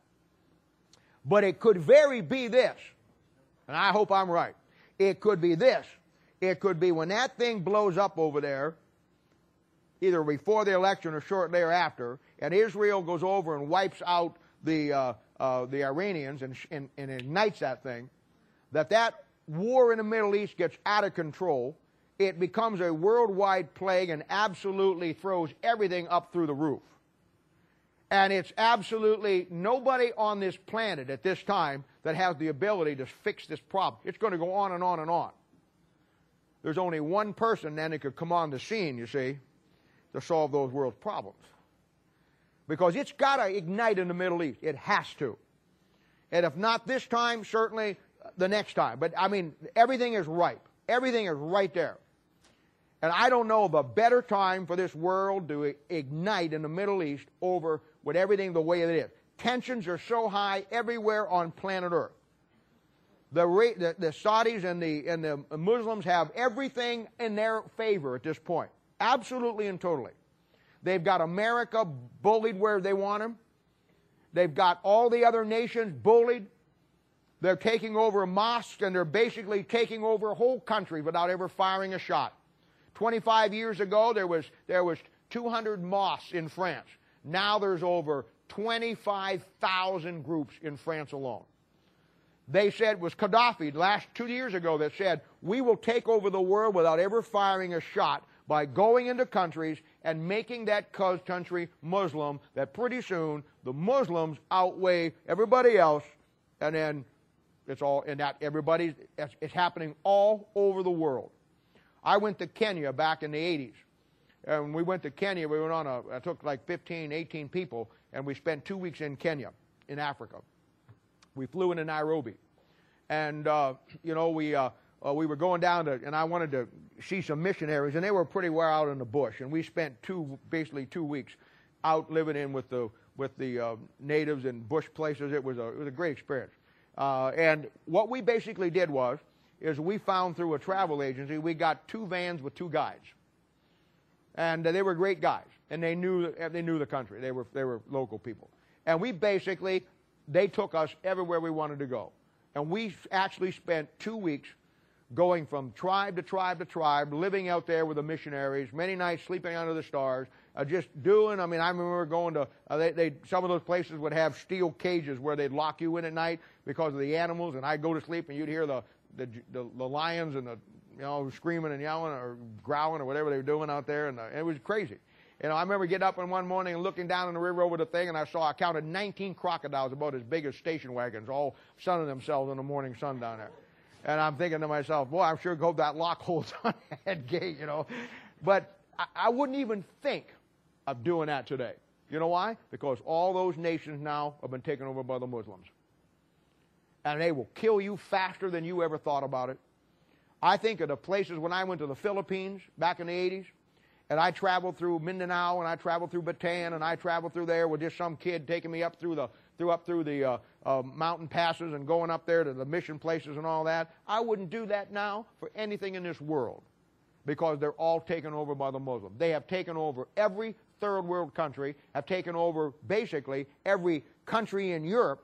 But it could very be this, and I hope I'm right. It could be this. It could be when that thing blows up over there, either before the election or shortly thereafter, and Israel goes over and wipes out the, uh, uh, the Iranians and, and, and ignites that thing, that that war in the Middle East gets out of control. It becomes a worldwide plague and absolutely throws everything up through the roof. And it's absolutely nobody on this planet at this time that has the ability to fix this problem. It's going to go on and on and on. There's only one person then that could come on the scene, you see, to solve those world's problems. Because it's got to ignite in the Middle East. It has to. And if not this time, certainly the next time. But, I mean, everything is ripe. Everything is right there. And I don't know of a better time for this world to ignite in the Middle East over with everything the way it is. Tensions are so high everywhere on planet Earth. The, the, the Saudis and the, and the Muslims have everything in their favor at this point. Absolutely and totally. They've got America bullied where they want them. They've got all the other nations bullied. They're taking over mosques, and they're basically taking over a whole country without ever firing a shot. twenty-five years ago, there was, there was two hundred mosques in France. Now there's over twenty-five thousand groups in France alone. They said, it was Gaddafi last two years ago that said, we will take over the world without ever firing a shot by going into countries and making that country Muslim, that pretty soon the Muslims outweigh everybody else, and then it's all, and that everybody, it's, it's happening all over the world. I went to Kenya back in the eighties. And when we went to Kenya, we went on a, I took like fifteen, eighteen people, and we spent two weeks in Kenya, in Africa. We flew into Nairobi. And, uh, you know, we, uh, uh, we were going down to, and I wanted to see some missionaries, and they were pretty well out in the bush. And we spent two, basically two weeks out living in with the, with the uh, natives in bush places. It was a, it was a great experience. Uh, and what we basically did was, is we found through a travel agency, we got two vans with two guides. And uh, they were great guys. And they knew, they knew the country. They were, they were local people. And we basically, they took us everywhere we wanted to go. And we actually spent two weeks going from tribe to tribe to tribe, living out there with the missionaries, many nights sleeping under the stars, uh, just doing, I mean, I remember going to, uh, they, they, some of those places would have steel cages where they'd lock you in at night because of the animals, and I'd go to sleep and you'd hear the, the, the, the lions and the, you know, screaming and yelling or growling or whatever they were doing out there, and, uh, and it was crazy. You know, I remember getting up in one morning and looking down in the river over the thing, and I saw, I counted nineteen crocodiles about as big as station wagons, all sunning themselves in the morning sun down there. And I'm thinking to myself, boy, I'm sure hope that lock holds on that gate, you know. But I, I wouldn't even think of doing that today. You know why? Because all those nations now have been taken over by the Muslims. And they will kill you faster than you ever thought about it. I think of the places when I went to the Philippines back in the eighties, and I traveled through Mindanao, and I traveled through Bataan, and I traveled through there with just some kid taking me up through the through up through the uh, uh, mountain passes and going up there to the mission places and all that. I wouldn't do that now for anything in this world, because they're all taken over by the Muslims. They have taken over every third world country, have taken over basically every country in Europe,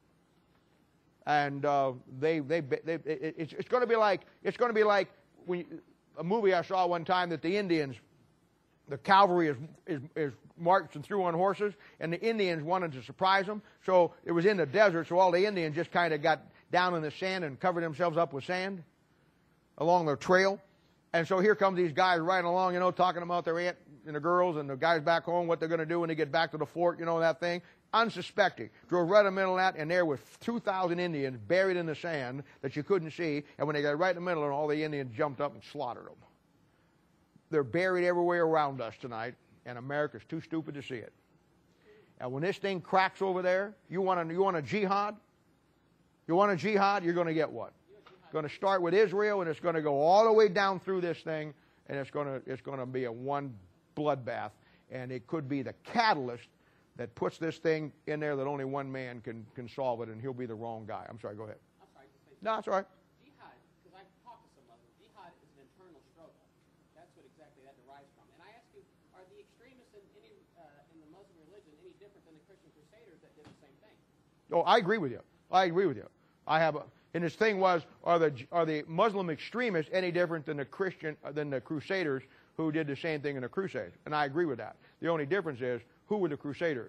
and uh, they they, they it, it's, it's going to be like it's going to be like when you, a movie I saw one time that the Indians. The cavalry is, is, is marching through on horses, and the Indians wanted to surprise them. So it was in the desert, so all the Indians just kind of got down in the sand and cover themselves up with sand along their trail. And so here come these guys riding along, you know, talking about their aunt and the girls and the guys back home, what they're going to do when they get back to the fort, you know, that thing. Unsuspecting. Drove right in the middle of that, and there was two thousand Indians buried in the sand that you couldn't see. And when they got right in the middle, and all the Indians jumped up and slaughtered them. They're buried everywhere around us tonight, and America's too stupid to see it. And when this thing cracks over there, you want a, you want a jihad? You want a jihad? You're going to get what? It's going to start with Israel, and it's going to go all the way down through this thing, and it's going to it's going to be a one bloodbath, and it could be the catalyst that puts this thing in there that only one man can, can solve it, and he'll be the wrong guy. I'm sorry, go ahead. I'm sorry to say No, that's all right. jihad, because I've talked to some Muslims, jihad is an internal struggle. That's what exactly that derives from. And I ask you, are the extremists in any uh, in the Muslim religion any different than the Christian Crusaders that did the same thing? Oh, I agree with you. I agree with you. I have a, and his thing was, are the are the Muslim extremists any different than the Christian than the Crusaders who did the same thing in the Crusades? And I agree with that. The only difference is, who were the Crusaders?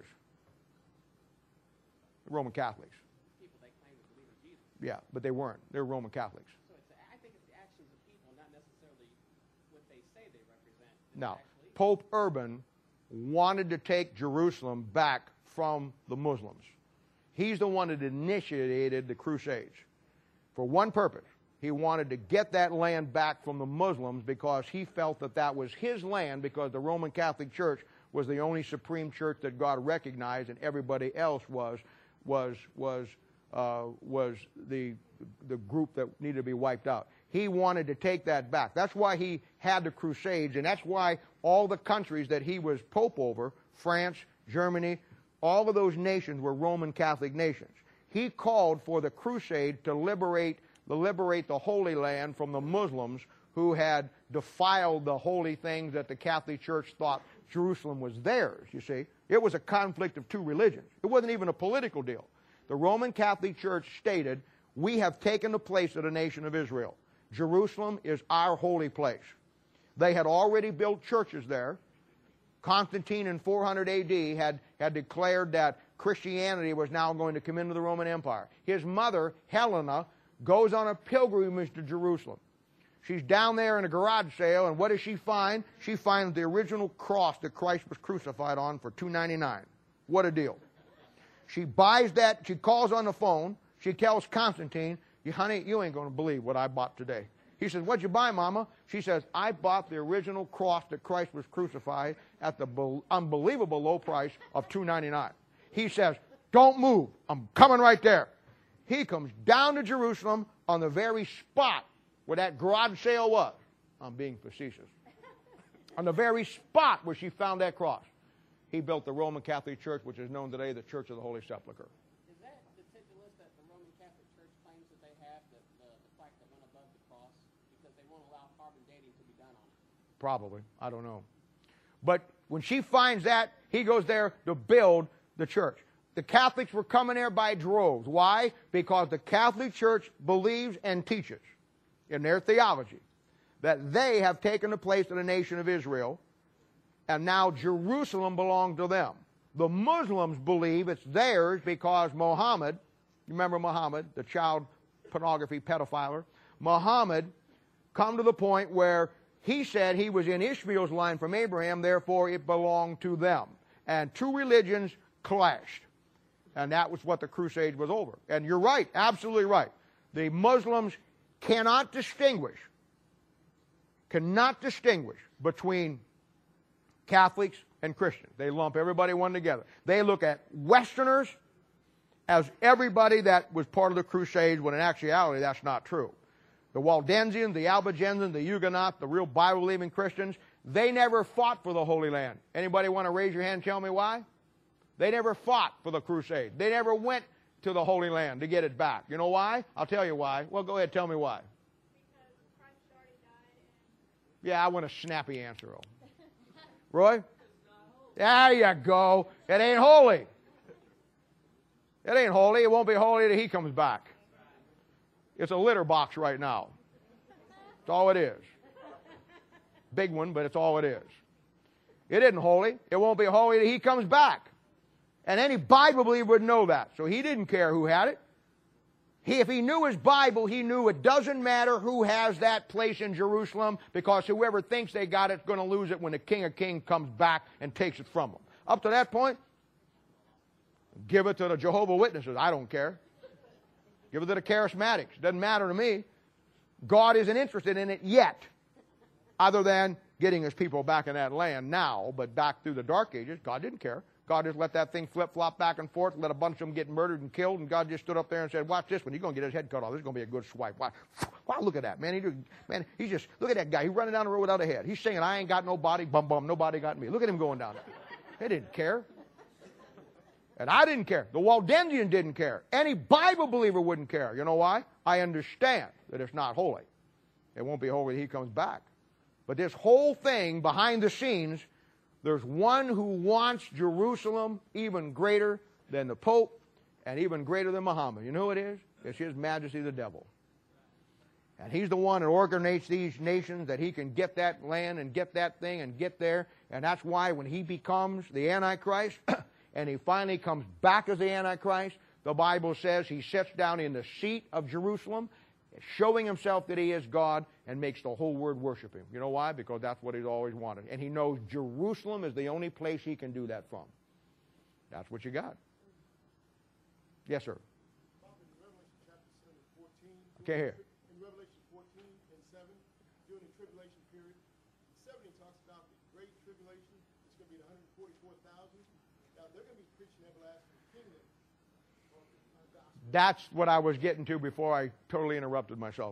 The Roman Catholics. People they claim to believe in Jesus. Yeah, but they weren't. They were Roman Catholics. So it's, I think it's the actions of people, not necessarily what they say they represent. It's Now, actually- Pope Urban wanted to take Jerusalem back from the Muslims. He's the one that initiated the Crusades for one purpose. He wanted to get that land back from the Muslims because he felt that that was his land, because the Roman Catholic Church was the only supreme church that God recognized, and everybody else was was was uh, was the the group that needed to be wiped out. He wanted to take that back. That's why he had the Crusades, and that's why all the countries that he was Pope over, France, Germany, all of those nations were Roman Catholic nations. He called for the crusade to liberate to liberate the Holy Land from the Muslims who had defiled the holy things that the Catholic Church thought Jerusalem was theirs, you see. It was a conflict of two religions. It wasn't even a political deal. The Roman Catholic Church stated, we have taken the place of the nation of Israel. Jerusalem is our holy place. They had already built churches there. Constantine in four hundred A D had, had declared that Christianity was now going to come into the Roman Empire. His mother, Helena, goes on a pilgrimage to Jerusalem. She's down there in a garage sale, and what does she find? She finds the original cross that Christ was crucified on for two ninety-nine. What a deal. She buys that, she calls on the phone, she tells Constantine, honey, you ain't going to believe what I bought today. He says, what'd you buy, Mama? She says, I bought the original cross that Christ was crucified at the unbelievable low price of two ninety-nine. He says, don't move, I'm coming right there. He comes down to Jerusalem on the very spot where that garage sale was. I'm being facetious. On the very spot where she found that cross, he built the Roman Catholic Church, which is known today the Church of the Holy Sepulchre. Is that the ticket list that the Roman Catholic Church claims that they have, the, the, the plaque that went above the cross, because they won't allow carbon dating to be done on it? Probably. I don't know. But when she finds that, he goes there to build the church. The Catholics were coming there by droves. Why? Because the Catholic Church believes and teaches in their theology that they have taken the place of the nation of Israel, and now Jerusalem belongs to them. The Muslims believe it's theirs because Muhammad, you remember Muhammad, the child pornography pedophiler? Muhammad come to the point where he said he was in Ishmael's line from Abraham, therefore it belonged to them. And two religions clashed. And that was what the crusade was over. And you're right, absolutely right. The Muslims cannot distinguish, cannot distinguish between Catholics and Christians. They lump everybody one together. They look at Westerners as everybody that was part of the Crusades, when in actuality that's not true. The Waldensians, the Albigensians, the Huguenots, the real Bible-believing Christians, they never fought for the Holy Land. Anybody want to raise your hand and tell me why? They never fought for the crusade. They never went to the Holy Land to get it back. You know why? I'll tell you why. Well, go ahead, tell me why. Because Christ already died. Yeah, I want a snappy answer, though. Roy? There you go. It ain't holy. It ain't holy. It won't be holy till he comes back. It's a litter box right now. That's all it is. Big one, but it's all it is. It isn't holy. It won't be holy till he comes back. And any Bible believer would know that. So he didn't care who had it. He, if he knew his Bible, he knew it doesn't matter who has that place in Jerusalem, because whoever thinks they got it is going to lose it when the King of Kings comes back and takes it from them. Up to that point, give it to the Jehovah's Witnesses. I don't care. Give it to the Charismatics. Doesn't matter to me. God isn't interested in it yet, other than getting his people back in that land now. But back through the Dark Ages, God didn't care. God just let that thing flip-flop back and forth, let a bunch of them get murdered and killed, and God just stood up there and said, watch this one. He's going to get his head cut off. This is going to be a good swipe. Wow, wow, look at that, man. He just, man, he's just, look at that guy. He's running down the road without a head. He's saying, I ain't got nobody, bum, bum, nobody got me. Look at him going down there. They didn't care. And I didn't care. The Waldensian didn't care. Any Bible believer wouldn't care. You know why? I understand that it's not holy. It won't be holy when he comes back. But this whole thing behind the scenes, there's one who wants Jerusalem even greater than the Pope and even greater than Muhammad. You know who it is? It's His Majesty the devil. And he's the one that organizes these nations, that he can get that land and get that thing and get there. And that's why when he becomes the Antichrist and he finally comes back as the Antichrist, the Bible says he sits down in the seat of Jerusalem, showing himself that he is God, and makes the whole world worship him. You know why? Because that's what he's always wanted. And he knows Jerusalem is the only place he can do that from. That's what you got. Yes, sir. Okay, here. In Revelation fourteen and seven, during the tribulation period, seventy talks about the great tribulation. It's going to be one hundred forty-four thousand. Now, they're going to be preaching everlasting kingdom. That's what I was getting to before I totally interrupted myself.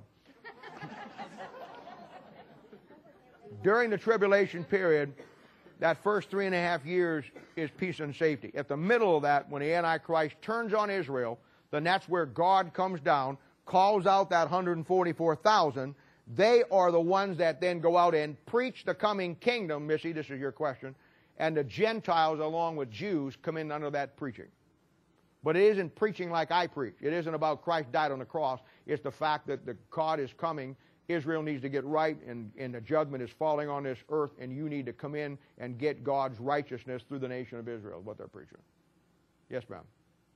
During the tribulation period, that first three and a half years is peace and safety. At the middle of that, when the Antichrist turns on Israel, then that's where God comes down, calls out that one hundred forty-four thousand. They are the ones that then go out and preach the coming kingdom. Missy, this is your question. And the Gentiles, along with Jews, come in under that preaching. But it isn't preaching like I preach. It isn't about Christ died on the cross. It's the fact that the God is coming. Israel needs to get right, and, and the judgment is falling on this earth, and you need to come in and get God's righteousness through the nation of Israel, what they're preaching. Yes, ma'am.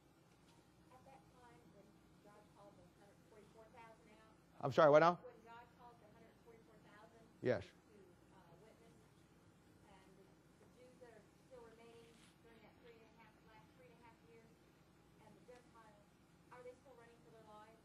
At that time, when God called the one hundred forty-four thousand out, I'm sorry, what now? when God called the one hundred forty-four thousand Yes. to uh, witness, and the, the Jews that are still remaining during that three and a half, last three and a half years, and the Gentiles, are they still running for their lives?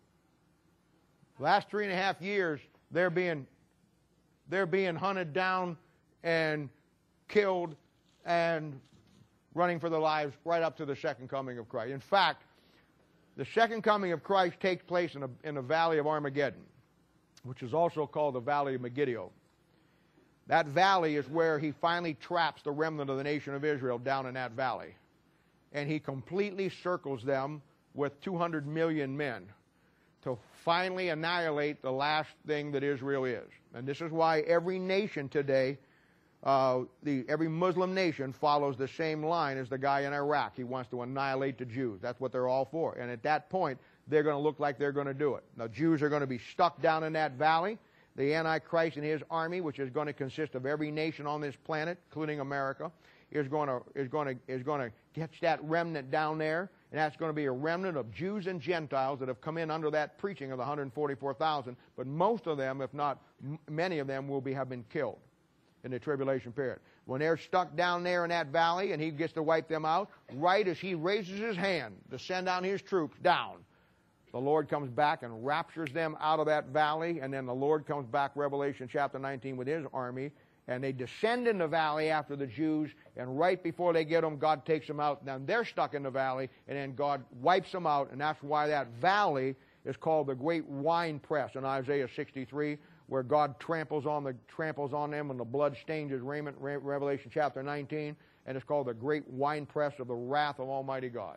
Last three and a half years, they're being, they're being hunted down and killed and running for their lives right up to the second coming of Christ. In fact, the second coming of Christ takes place in, a, in the valley of Armageddon, which is also called the valley of Megiddo. That valley is where he finally traps the remnant of the nation of Israel down in that valley. And he completely circles them with two hundred million men to finally annihilate the last thing that Israel is. And this is why every nation today, uh, the, every Muslim nation follows the same line as the guy in Iraq. He wants to annihilate the Jews. That's what they're all for. And at that point, they're going to look like they're going to do it. Now, Jews are going to be stuck down in that valley. The Antichrist and his army, which is going to consist of every nation on this planet, including America, is going to, is going to, is going to catch that remnant down there. And that's going to be a remnant of Jews and Gentiles that have come in under that preaching of the one hundred forty-four thousand. But most of them, if not m- many of them, will be, have been killed in the tribulation period. When they're stuck down there in that valley and he gets to wipe them out, right as he raises his hand to send down his troops down, the Lord comes back and raptures them out of that valley. And then the Lord comes back, Revelation chapter nineteen, with his army. And they descend in the valley after the Jews, and right before they get them, God takes them out. Now they're stuck in the valley, and then God wipes them out, and that's why that valley is called the great wine press in Isaiah sixty-three, where God tramples on the tramples on them, and the blood stains his raiment. Re- Revelation chapter nineteen, and it's called the great wine press of the wrath of Almighty God.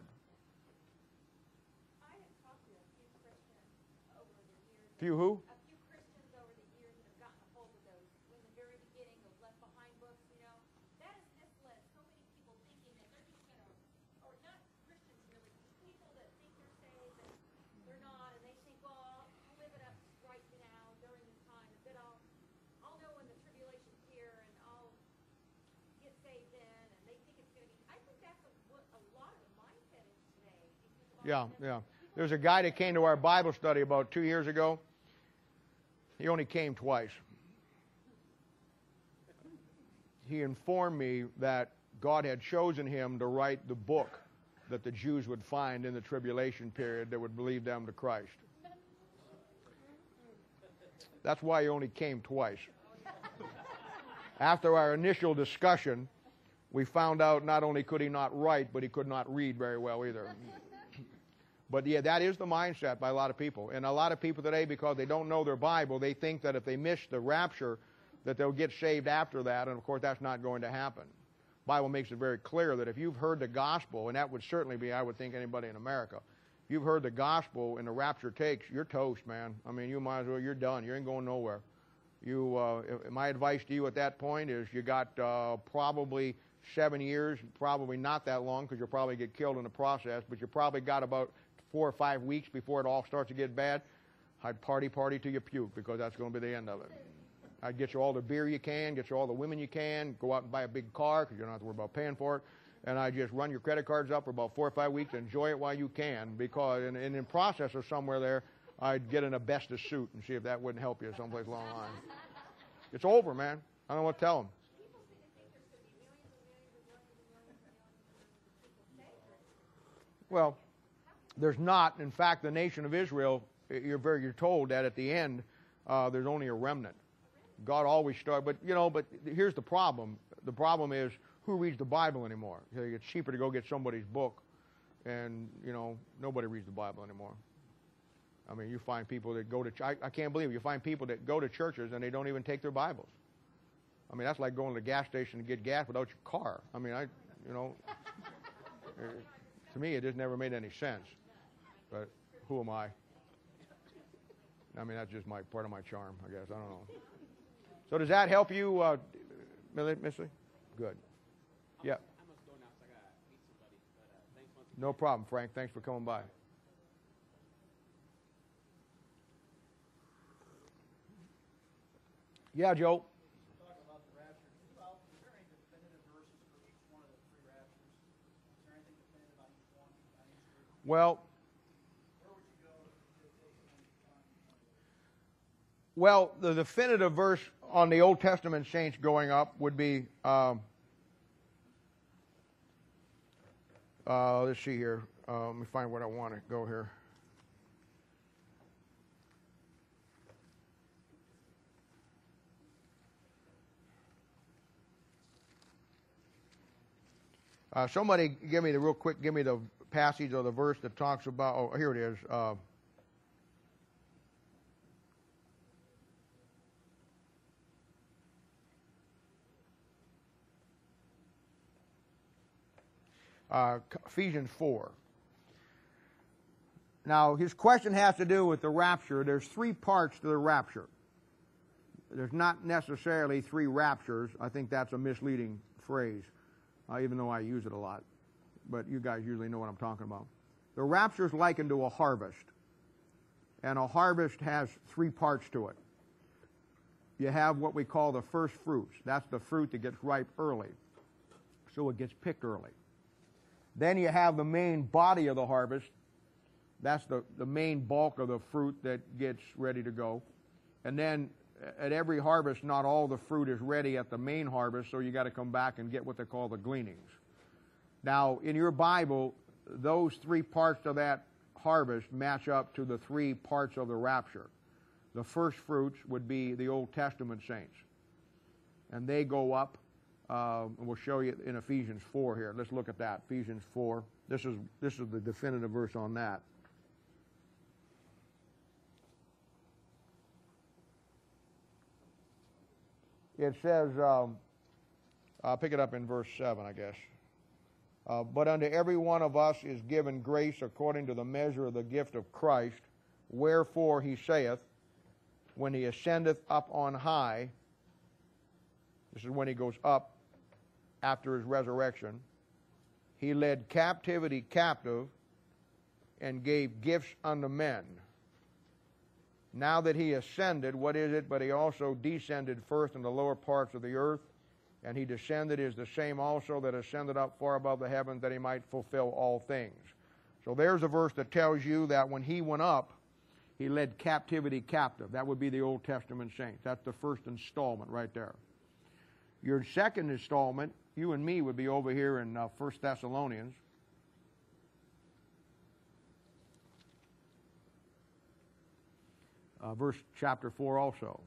I have talked to a few Christians over the years. Few who? A few Christians over the years that have gotten a hold of those in the very beginning, those Left Behind books, you know. That has misled so many people thinking that they're just going to, or not Christians really, people that think they're saved and they're not, and they think, well, I'll live it up right now during this time, and then I'll, I'll know when the tribulation's here, and I'll get saved then, and they think it's going to be, I think that's a, what a lot of the mindset is today. Because of all Yeah, the- yeah. People There's a guy that came to our Bible study about two years ago. He only came twice. He informed me that God had chosen him to write the book that the Jews would find in the tribulation period that would lead them to Christ. That's why he only came twice. After our initial discussion, we found out not only could he not write, but he could not read very well either. But yeah, that is the mindset by a lot of people. And a lot of people today, because they don't know their Bible, they think that if they miss the rapture, that they'll get saved after that. And of course, that's not going to happen. The Bible makes it very clear that if you've heard the gospel, and that would certainly be, I would think, anybody in America, if you've heard the gospel and the rapture takes, you're toast, man. I mean, you might as well, you're done. You ain't going nowhere. You, uh, my advice to you at that point is you got uh, probably seven years, probably not that long, because you'll probably get killed in the process, but you probably got about four or five weeks before it all starts to get bad. I'd party, party till you puke, because that's going to be the end of it. I'd get you all the beer you can, get you all the women you can, go out and buy a big car, because you don't have to worry about paying for it, and I just run your credit cards up for about four or five weeks, enjoy it while you can, because in, in the process of somewhere there, I'd get an asbestos suit and see if that wouldn't help you someplace along the line. It's over, man. I don't know what to tell them. Well, there's not. In fact, the nation of Israel, you're very, you're told that at the end, uh, there's only a remnant. God always starts, but you know, but here's the problem. The problem is, who reads the Bible anymore? It's cheaper to go get somebody's book, and you know, nobody reads the Bible anymore. I mean, you find people that go to, I, I can't believe it. You find people that go to churches and they don't even take their Bibles. I mean, that's like going to the gas station to get gas without your car. I mean, I, you know, it, to me, it just never made any sense. But who am I? I mean, that's just my part of my charm, I guess. I don't know. So does that help you, uh, Missy? Good. Yeah. I must go now because I got to meet somebody. But uh, thanks once again. No problem, Frank. Thanks for coming by. Yeah, Joe. Talk about the rapture. Well, is there any definitive verses for each one of the three raptures? Is there anything definitive on each one? On each group? Well, Where would you go to take on one? well, the definitive verse on the Old Testament saints going up would be, um, uh, let's see here. Uh, let me find what I want to go here. Uh, somebody give me the real quick, give me the passage or the verse that talks about, oh, here it is. Uh, uh, Ephesians four. Now, his question has to do with the rapture. There's three parts to the rapture. There's not necessarily three raptures. I think that's a misleading phrase. Uh, even though I use it a lot. But you guys usually know what I'm talking about. The rapture is likened to a harvest. And a harvest has three parts to it. You have what we call the first fruits. That's the fruit that gets ripe early. So it gets picked early. Then you have the main body of the harvest. That's the, the main bulk of the fruit that gets ready to go. And then at every harvest, not all the fruit is ready at the main harvest, so you got to come back and get what they call the gleanings. Now, in your Bible, those three parts of that harvest match up to the three parts of the rapture. The first fruits would be the Old Testament saints, and they go up. Uh, and we'll show you in Ephesians four here. Let's look at that. Ephesians four. This is this is the definitive verse on that. It says, um, I'll pick it up in verse seven, I guess. Uh, but unto every one of us is given grace according to the measure of the gift of Christ. Wherefore he saith, when he ascendeth up on high, this is when he goes up after his resurrection, he led captivity captive and gave gifts unto men. Now that he ascended, what is it? But he also descended first in the lower parts of the earth, and he descended is the same also that ascended up far above the heavens, that he might fulfill all things. So there's a verse that tells you that when he went up, he led captivity captive. That would be the Old Testament saints. That's the first installment right there. Your second installment, you and me, would be over here in uh, First Thessalonians. Uh, verse chapter four also.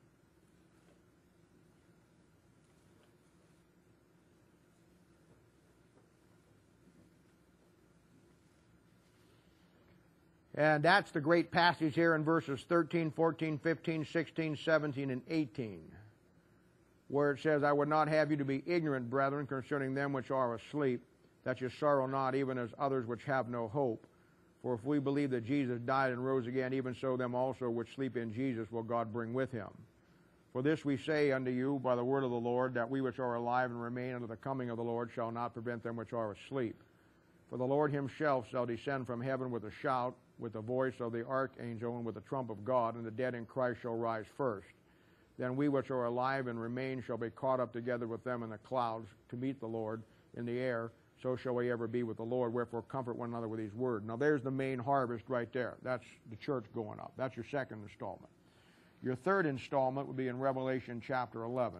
And that's the great passage here in verses thirteen, fourteen, fifteen, sixteen, seventeen, and eighteen, where it says, I would not have you to be ignorant, brethren, concerning them which are asleep, that you sorrow not, even as others which have no hope. For if we believe that Jesus died and rose again, even so them also which sleep in Jesus will God bring with him. For this we say unto you by the word of the Lord, that we which are alive and remain unto the coming of the Lord shall not prevent them which are asleep. For the Lord himself shall descend from heaven with a shout, with the voice of the archangel, and with the trump of God, and the dead in Christ shall rise first. Then we which are alive and remain shall be caught up together with them in the clouds to meet the Lord in the air. So shall we ever be with the Lord. Wherefore comfort one another with these words. Now there's the main harvest right there. That's the church going up. That's your second installment. Your third installment would be in Revelation chapter eleven.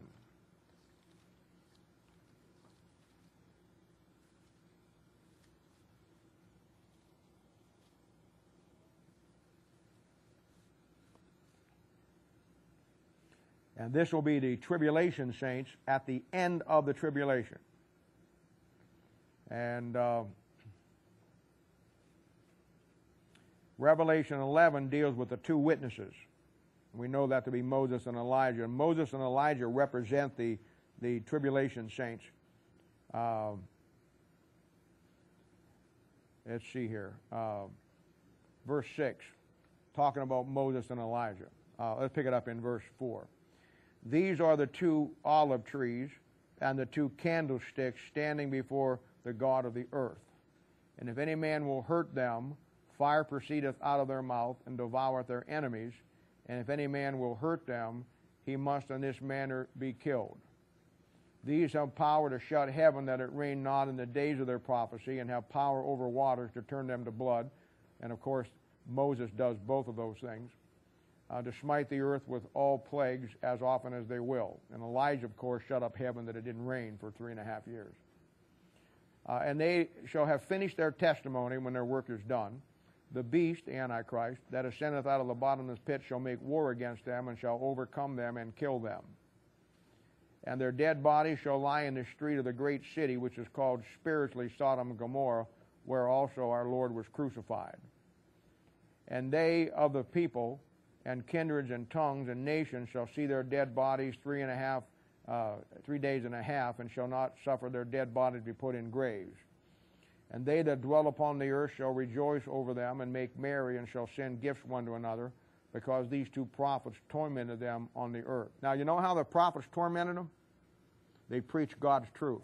And this will be the tribulation saints at the end of the tribulation. And uh, Revelation eleven deals with the two witnesses. We know that to be Moses and Elijah. And Moses and Elijah represent the, the tribulation saints. Uh, let's see here. Uh, verse six, talking about Moses and Elijah. Uh, let's pick it up in verse four. These are the two olive trees and the two candlesticks standing before the God of the earth. And if any man will hurt them, fire proceedeth out of their mouth and devoureth their enemies. And if any man will hurt them, he must in this manner be killed. These have power to shut heaven that it rain not in the days of their prophecy, and have power over waters to turn them to blood. And of course, Moses does both of those things. Uh, to smite the earth with all plagues as often as they will. And Elijah, of course, shut up heaven that it didn't rain for three and a half years. Uh, and they shall have finished their testimony when their work is done. The beast, the Antichrist, that ascendeth out of the bottomless pit shall make war against them, and shall overcome them and kill them. And their dead bodies shall lie in the street of the great city, which is called spiritually Sodom and Gomorrah, where also our Lord was crucified. And they of the people and kindreds and tongues and nations shall see their dead bodies three and a half, uh, three days and a half, and shall not suffer their dead bodies to be put in graves. And they that dwell upon the earth shall rejoice over them, and make merry, and shall send gifts one to another, because these two prophets tormented them on the earth. Now, you know how the prophets tormented them? They preached God's truth.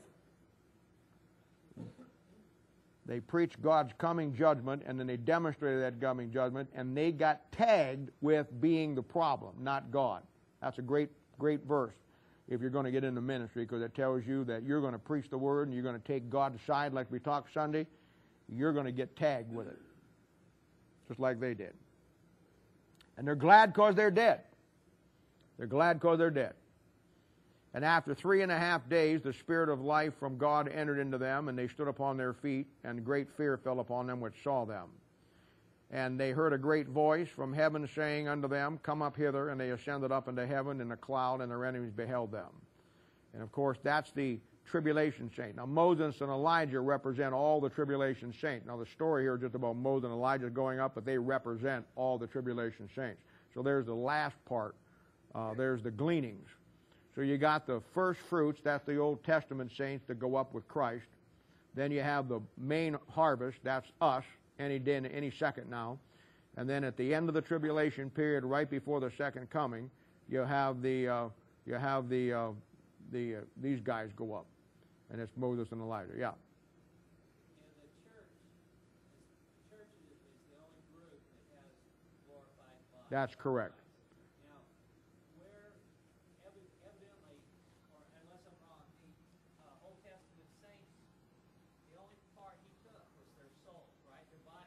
They preached God's coming judgment, and then they demonstrated that coming judgment, and they got tagged with being the problem, not God. That's a great, great verse if you're going to get into ministry, because it tells you that you're going to preach the word and you're going to take God's side like we talked Sunday. You're going to get tagged with it, just like they did. And they're glad because they're dead. They're glad because they're dead. And after three and a half days, the Spirit of life from God entered into them, and they stood upon their feet, and great fear fell upon them which saw them. And they heard a great voice from heaven saying unto them, Come up hither, and they ascended up into heaven in a cloud, and their enemies beheld them. And of course, that's the tribulation saint. Now, Moses and Elijah represent all the tribulation saints. Now, the story here is just about Moses and Elijah going up, but they represent all the tribulation saints. So there's the last part. Uh, there's the gleanings. So you got the first fruits, that's the Old Testament saints that go up with Christ. Then you have the main harvest, that's us, any day, any second now. And then at the end of the tribulation period, right before the second coming, you have the uh, you have the uh, the uh, these guys go up, and it's Moses and Elijah. Yeah. And the church, the church is, is the only group that has glorified bodies. That's correct. Now, where evi- evidently, or unless I'm wrong, the uh, Old Testament saints, the only part he took was their souls, right? Their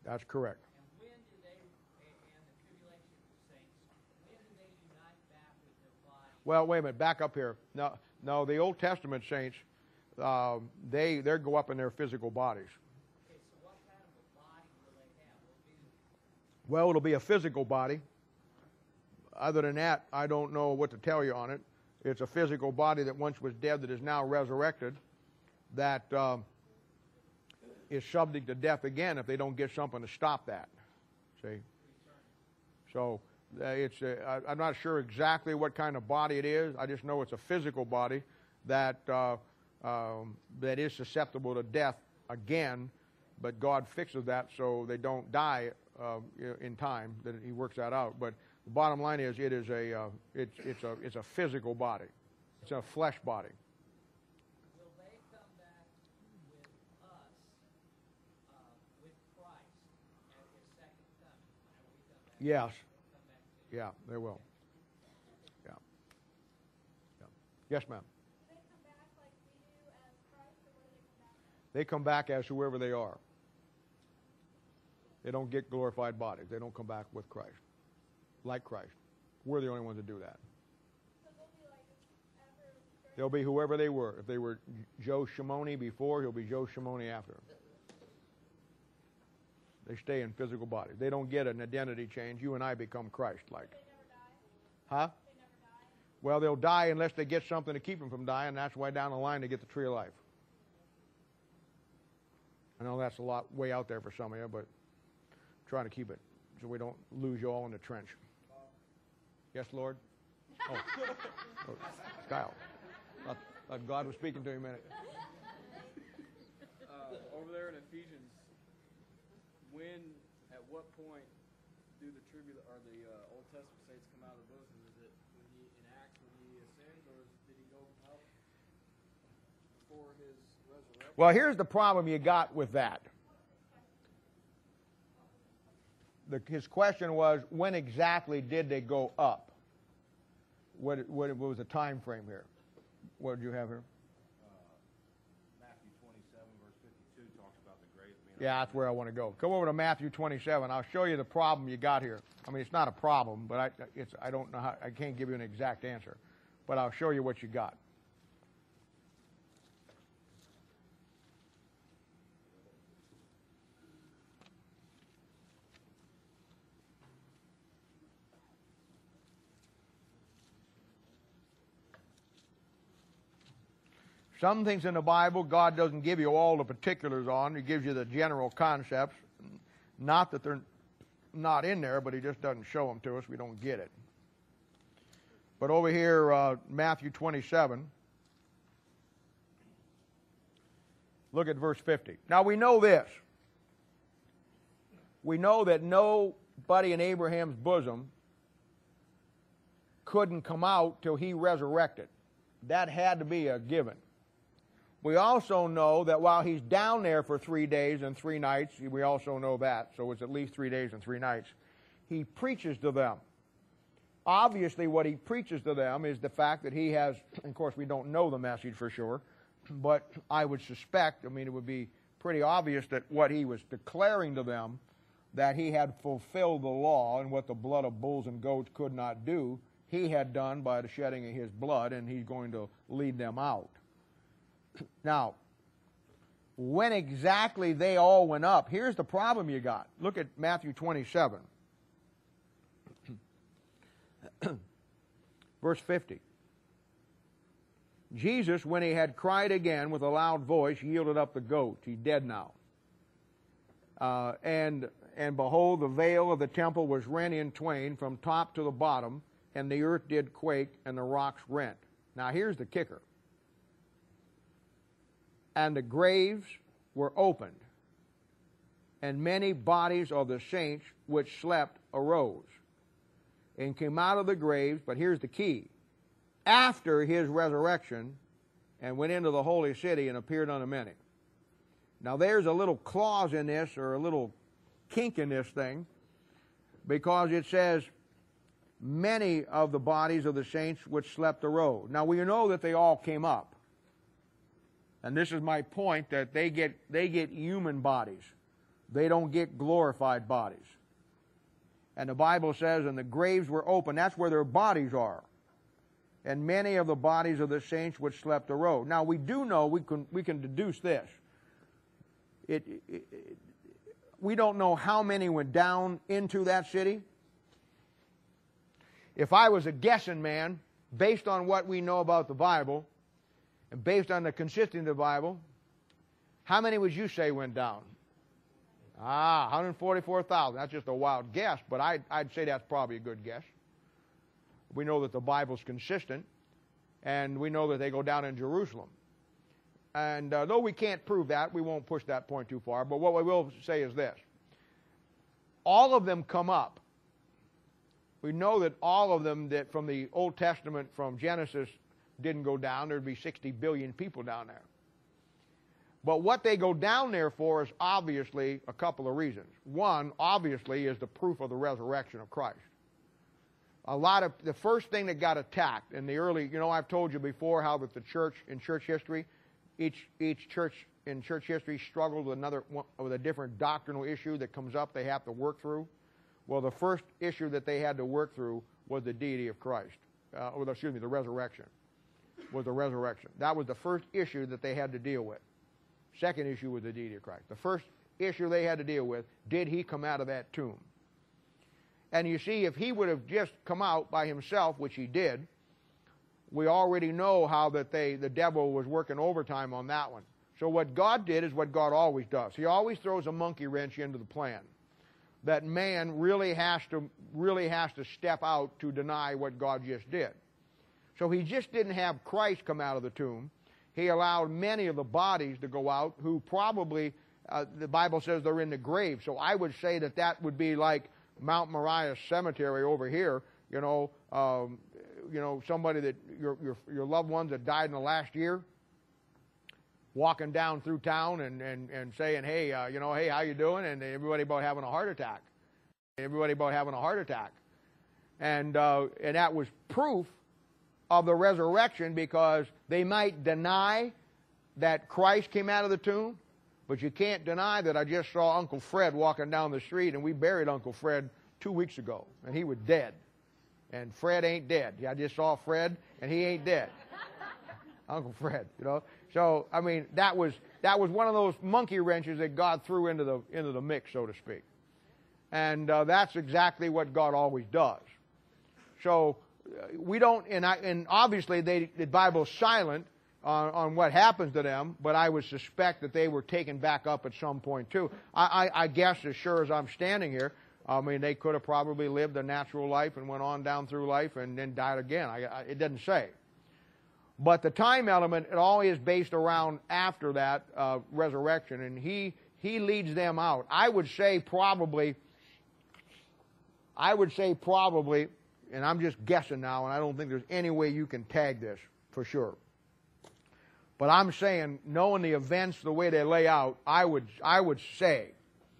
That's correct. And when do they, and and the tribulation saints, when do they unite back with their body? Well, wait a minute. Back up here. No, no. The Old Testament saints, uh, they they go up in their physical bodies. Okay, so what kind of a body will they have? Will it be Well, it'll be a physical body. Other than that, I don't know what to tell you on it. It's a physical body that once was dead that is now resurrected, that um, is subject to death again if they don't get something to stop that. See? So uh, it's uh, I, I'm not sure exactly what kind of body it is. I just know it's a physical body that uh, um, that is susceptible to death again, but God fixes that so they don't die uh, in time. That He works that out. But the bottom line is, it is a uh, it's it's a it's a physical body. It's a flesh body. Will they come back with us, uh, with Christ at His second coming? Whenever we come back, Yes. they'll come back to Yeah, they will. Yeah. Yeah. Yes, ma'am. Do they come back like we do as Christ, or what do they come back as? They come back as whoever they are. They don't get glorified bodies. They don't come back with Christ, like Christ. We're the only ones that do that. So they'll be like after. They'll be whoever they were. If they were Joe Shimoni before, he'll be Joe Shimoni after. They stay in physical bodies. They don't get an identity change. You and I become Christ-like. They never die. Huh? They never die. Well, they'll die unless they get something to keep them from dying. That's why down the line they get the tree of life. I know that's a lot way out there for some of you, but I'm trying to keep it so we don't lose you all in the trench. Yes, Lord? Oh, oh Kyle. Thought, thought God was speaking to you a minute. Uh, over there in Ephesians, when, at what point do the tribula or the uh, Old Testament saints come out of the bosom? Is it when he in Acts when he ascends, or is, did he go up before his resurrection? Well, here's the problem you got with that. The, his question was, when exactly did they go up? What, what, what was the time frame here? What did you have here? Matthew twenty-seven, verse fifty-two talks about the graves being. Yeah, that's where I want to go. Come over to Matthew twenty-seven. I'll show you the problem you got here. I mean, it's not a problem, but I, it's, I don't know how, I can't give you an exact answer. But I'll show you what you got. Some things in the Bible, God doesn't give you all the particulars on. He gives you the general concepts. Not that they're not in there, but He just doesn't show them to us. We don't get it. But over here, uh, Matthew twenty-seven, look at verse fifty. Now we know this. We know that nobody in Abraham's bosom couldn't come out till he resurrected. That had to be a given. We also know that while he's down there for three days and three nights, we also know that, so it's at least three days and three nights, he preaches to them. Obviously, what he preaches to them is the fact that he has, of course, we don't know the message for sure, but I would suspect, I mean, it would be pretty obvious that what he was declaring to them, that he had fulfilled the law and what the blood of bulls and goats could not do, he had done by the shedding of his blood, and he's going to lead them out. Now, when exactly they all went up, here's the problem you got. Look at Matthew twenty-seven. Verse fifty. Jesus, when he had cried again with a loud voice, yielded up the ghost. He's dead now. Uh, and, and behold, the veil of the temple was rent in twain from top to the bottom, and the earth did quake, and the rocks rent. Now here's the kicker. And the graves were opened, and many bodies of the saints which slept arose, and came out of the graves, but here's the key, after his resurrection, and went into the holy city and appeared unto many. Now there's a little clause in this, or a little kink in this thing, because it says, many of the bodies of the saints which slept arose. Now we know that they all came up. And this is my point, that they get they get human bodies. they don't get glorified bodies. And the Bible says, and the graves were open. That's where their bodies are. And many of the bodies of the saints which slept arose. Now we do know, we can, we can deduce this. It, it, it, we don't know how many went down into that city. If I was a guessing man, based on what we know about the Bible, and based on the consistency of the Bible, how many would you say went down? Ah, one hundred forty-four thousand. That's just a wild guess, but I'd, I'd say that's probably a good guess. We know that the Bible's consistent, and we know that they go down in Jerusalem. And uh, though we can't prove that, we won't push that point too far, but what we will say is this. All of them come up. We know that all of them that from the Old Testament, from Genesis, didn't go down. There'd be sixty billion people down there. But what they go down there for is obviously a couple of reasons. One, obviously, is the proof of the resurrection of Christ. A lot of, the first thing that got attacked in the early, you know, I've told you before how that the church, in church history, each, each church in church history struggled with another, with a different doctrinal issue that comes up they have to work through. Well, the first issue that they had to work through was the deity of Christ. Uh, or the, excuse me, the resurrection. Was the resurrection. That was the first issue that they had to deal with. Second issue was the deity of Christ. The first issue they had to deal with, did he come out of that tomb? And you see, if he would have just come out by himself, which he did, we already know how that they, the devil was working overtime on that one. So what God did is what God always does. He always throws a monkey wrench into the plan. That man really has to, really has to step out to deny what God just did. So he just didn't have Christ come out of the tomb. He allowed many of the bodies to go out who probably, uh, the Bible says they're in the grave. So I would say that that would be like Mount Moriah Cemetery over here, you know, um, you know, somebody that, your, your, your loved ones that died in the last year, walking down through town and, and, and saying, hey, uh, you know, hey, how you doing? And everybody about having a heart attack. Everybody about having a heart attack. And, uh, and that was proof of the resurrection, because they might deny that Christ came out of the tomb, but you can't deny that I just saw Uncle Fred walking down the street, and we buried Uncle Fred two weeks ago, and he was dead. And Fred ain't dead. I just saw Fred, and he ain't dead. Uncle Fred, you know. So, I mean, that was that was one of those monkey wrenches that God threw into the into the mix, so to speak. And uh, that's exactly what God always does. So uh, we don't, and, I, and obviously they, the Bible's silent on, on what happens to them, but I would suspect that they were taken back up at some point too. I, I, I guess as sure as I'm standing here, I mean, they could have probably lived a natural life and went on down through life and then died again. I, I, it doesn't say. But the time element, it all is based around after that uh, resurrection, and he he leads them out. I would say probably, I would say probably, and I'm just guessing now, and I don't think there's any way you can tag this for sure. But I'm saying, knowing the events the way they lay out, I would I would say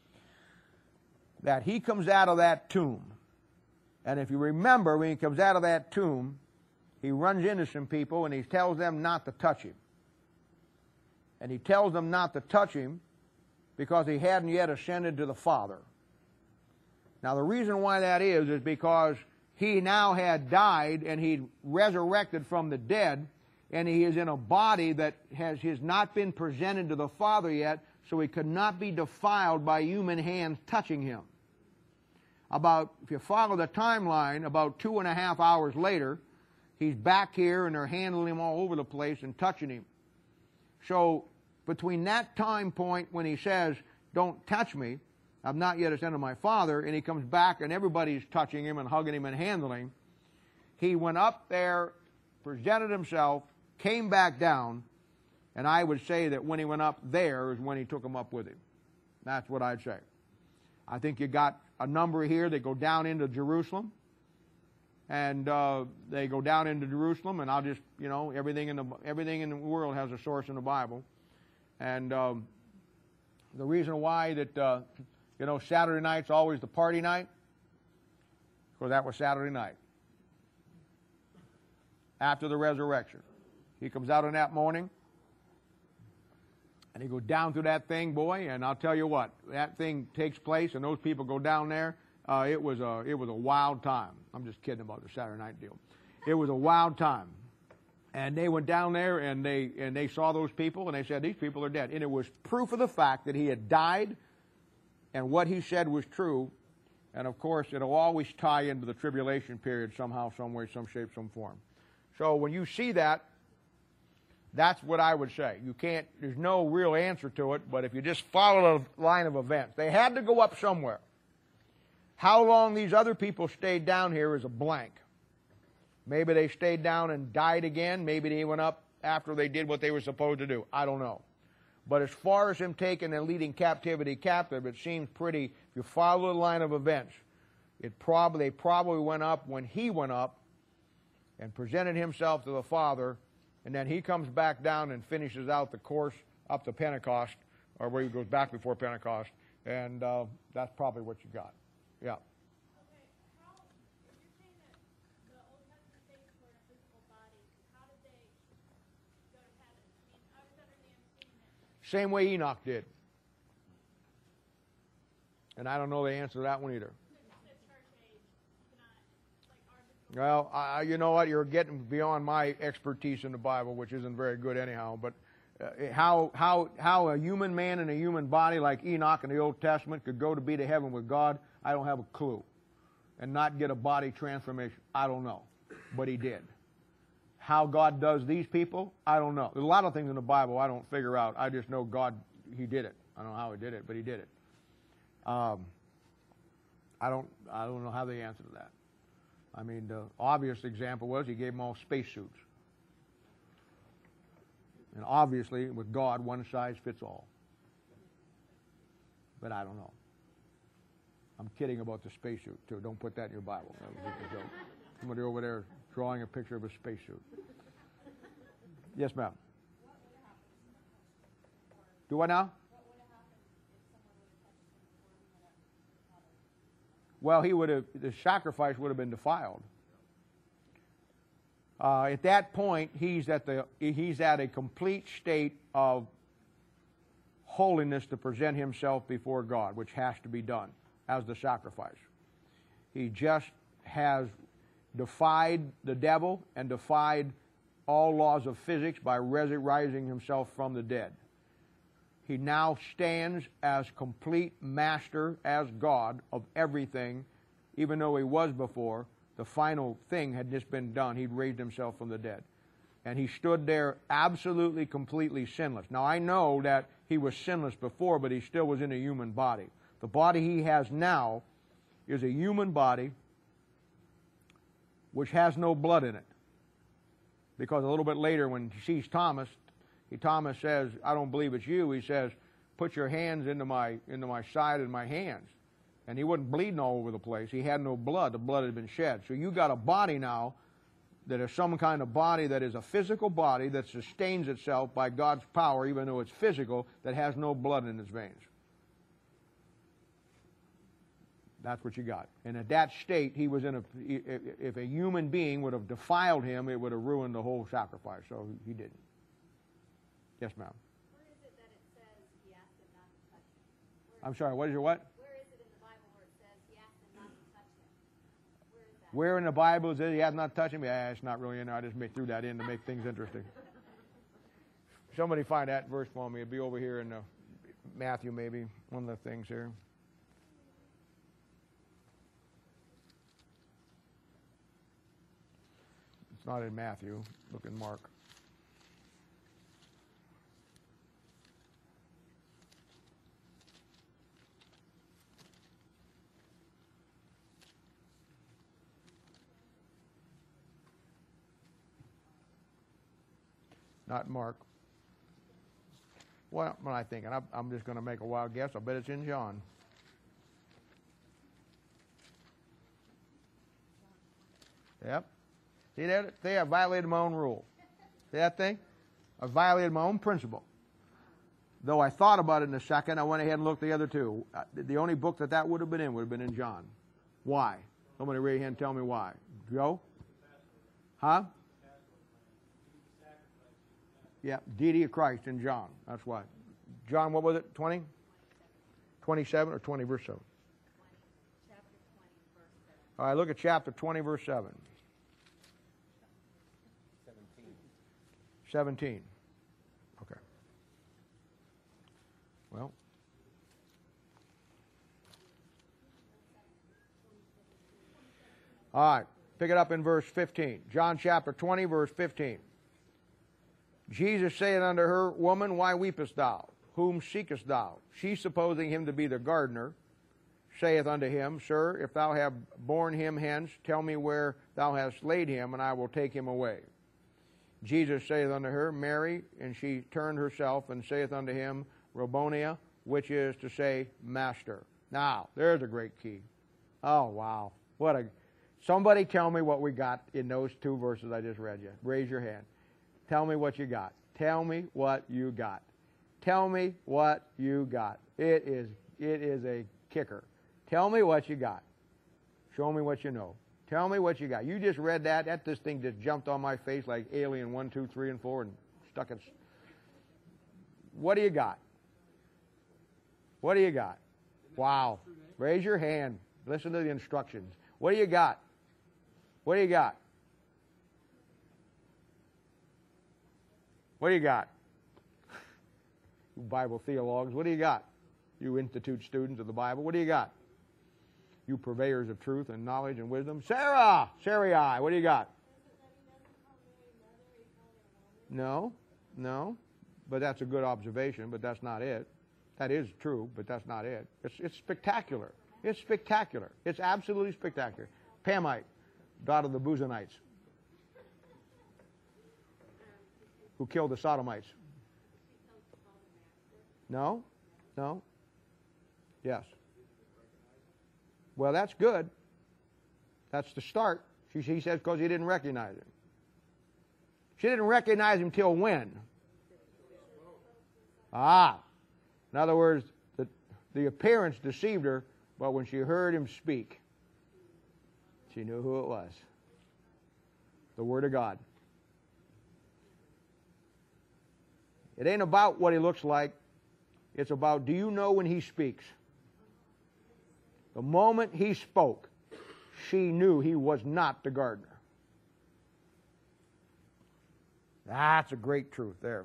that he comes out of that tomb, and if you remember, when he comes out of that tomb, he runs into some people and he tells them not to touch him. And he tells them not to touch him because he hadn't yet ascended to the Father. Now the reason why that is is because he now had died and he'd resurrected from the dead, and he is in a body that has, has not been presented to the Father yet, so he could not be defiled by human hands touching him. About, if you follow the timeline, about two and a half hours later, he's back here and they're handling him all over the place and touching him. So between that time point when he says, don't touch me, I've not yet ascended to my Father, and he comes back and everybody's touching him and hugging him and handling him, he went up there, presented himself, came back down, and I would say that when he went up there is when he took him up with him. That's what I'd say. I think you got a number here that go down into Jerusalem. And uh, they go down into Jerusalem, and I'll just, you know, everything in the everything in the world has a source in the Bible. And um, the reason why that, uh, you know, Saturday night's always the party night, because that was Saturday night. After the resurrection. He comes out on that morning, And he goes down through that thing, boy, and I'll tell you what, that thing takes place and those people go down there. Uh, it was a it was a wild time. I'm just kidding about the Saturday night deal. It was a wild time. And they went down there and they and they saw those people and they said, these people are dead. And it was proof of the fact that he had died and what he said was true. And of course, it'll always tie into the tribulation period somehow, some way, some shape, some form. So when you see that, that's what I would say. You can't, there's no real answer to it, but if you just follow the line of events, they had to go up somewhere. How long these other people stayed down here is a blank. Maybe they stayed down and died again. Maybe they went up after they did what they were supposed to do. I don't know. But as far as him taking and leading captivity captive, it seems pretty, if you follow the line of events, it probably, they probably went up when he went up and presented himself to the Father, and then he comes back down and finishes out the course up to Pentecost, or where he goes back before Pentecost, and uh, that's probably what you got. Yeah. Okay, how, if you're saying that the Old Testament saints were in a physical body, how did they go to heaven? I mean, I was under the understanding that Same way Enoch did. And I don't know the answer to that one either. the church age cannot, like our physical Well, I, you know what? You're getting beyond my expertise in the Bible, which isn't very good anyhow. But uh, how how how a human man in a human body like Enoch in the Old Testament could go to be to heaven with God, I don't have a clue. And not get a body transformation, I don't know. But he did. How God does these people, I don't know. There's a lot of things in the Bible I don't figure out. I just know God, he did it. I don't know how he did it, but he did it. Um, I don't I don't know how they answer to that. I mean, the obvious example was he gave them all spacesuits. And obviously, with God, one size fits all. But I don't know. I'm kidding about the spacesuit, too. Don't put that in your Bible. That was just a joke. Somebody over there drawing a picture of a spacesuit. Yes, ma'am. Do what now? Well, he would have, the sacrifice would have been defiled. Uh, at that point, he's at the he's at a complete state of holiness to present himself before God, which has to be done as the sacrifice. He just has defied the devil and defied all laws of physics by rising himself from the dead. He now stands as complete master, as God, of everything, even though he was before. The final thing had just been done. He'd raised himself from the dead. And he stood there absolutely, completely sinless. Now, I know that he was sinless before, but he still was in a human body. The body he has now is a human body which has no blood in it. Because a little bit later, when he sees Thomas, he, Thomas says, I don't believe it's you. He says, put your hands into my, into my side and my hands. And he wasn't bleeding all over the place. He had no blood. The blood had been shed. So you got a body now that is some kind of body that is a physical body that sustains itself by God's power, even though it's physical, that has no blood in its veins. That's what you got. And at that state, he was in a, if a human being would have defiled him, it would have ruined the whole sacrifice. So he didn't. Yes, ma'am. Where is it that it says he asked him not to touch him? I'm sorry, what is your what? Where is it in the Bible where it says he asked him not to touch him? Where is that? Where in the Bible does it he has not touched him? Yeah, it's not really in there. I just made, threw that in to make things interesting. Somebody find that verse for me. It'd be over here in uh, Matthew, maybe, one of the things here. It's not in Matthew. Look in Mark. Not Mark. What am I thinking? I'm, I'm just going to make a wild guess. I bet it's in John. Yep. See that? See, I violated my own rule. See that thing? I violated my own principle. Though I thought about it in a second, I went ahead and looked the other two. Uh, The only book that that would have been in would have been in John. Why? Somebody raise your hand and tell me why. Joe? Huh? Yeah, deity of Christ in John. That's why. John, what was it? twenty? twenty-seven or twenty, verse seven? Chapter twenty, verse seven. All right, look at chapter twenty, verse seven. Seventeen. seventeen. Okay. Well. All right. Pick it up in verse fifteen. John chapter twenty, verse fifteen. Jesus saith unto her, Woman, why weepest thou? Whom seekest thou? She, supposing him to be the gardener, saith unto him, Sir, if thou have borne him hence, tell me where thou hast laid him, and I will take him away. Jesus saith unto her, Mary, and she turned herself and saith unto him, Rabboni, which is to say, Master. Now, there's a great key. Oh, wow. What a... Somebody tell me what we got in those two verses I just read you. Raise your hand. Tell me what you got. Tell me what you got. Tell me what you got. It is, it is a kicker. Tell me what you got. Show me what you know. Tell me what you got. You just read that. That this thing just jumped on my face like Alien one, two, three, and four and stuck its... What do you got? What do you got? Wow. Raise your hand. Listen to the instructions. What do you got? What do you got? What do you got? You Bible theologues, what do you got? You Institute students of the Bible, what do you got? You purveyors of truth and knowledge and wisdom. Sarah! Sarai, what do you got? No, no. But that's a good observation, but that's not it. That is true, but that's not it. It's, it's spectacular. It's spectacular. It's absolutely spectacular. Pamite, daughter of the Buzanites, who killed the Sodomites. No? No? Yes. Well, that's good. That's the start. She, she says because he didn't recognize him. She didn't recognize him till when? Ah. In other words, the, the appearance deceived her, but when she heard him speak, she knew who it was. The Word of God. It ain't about what he looks like. It's about, do you know when he speaks? The moment he spoke, she knew he was not the gardener. That's a great truth there.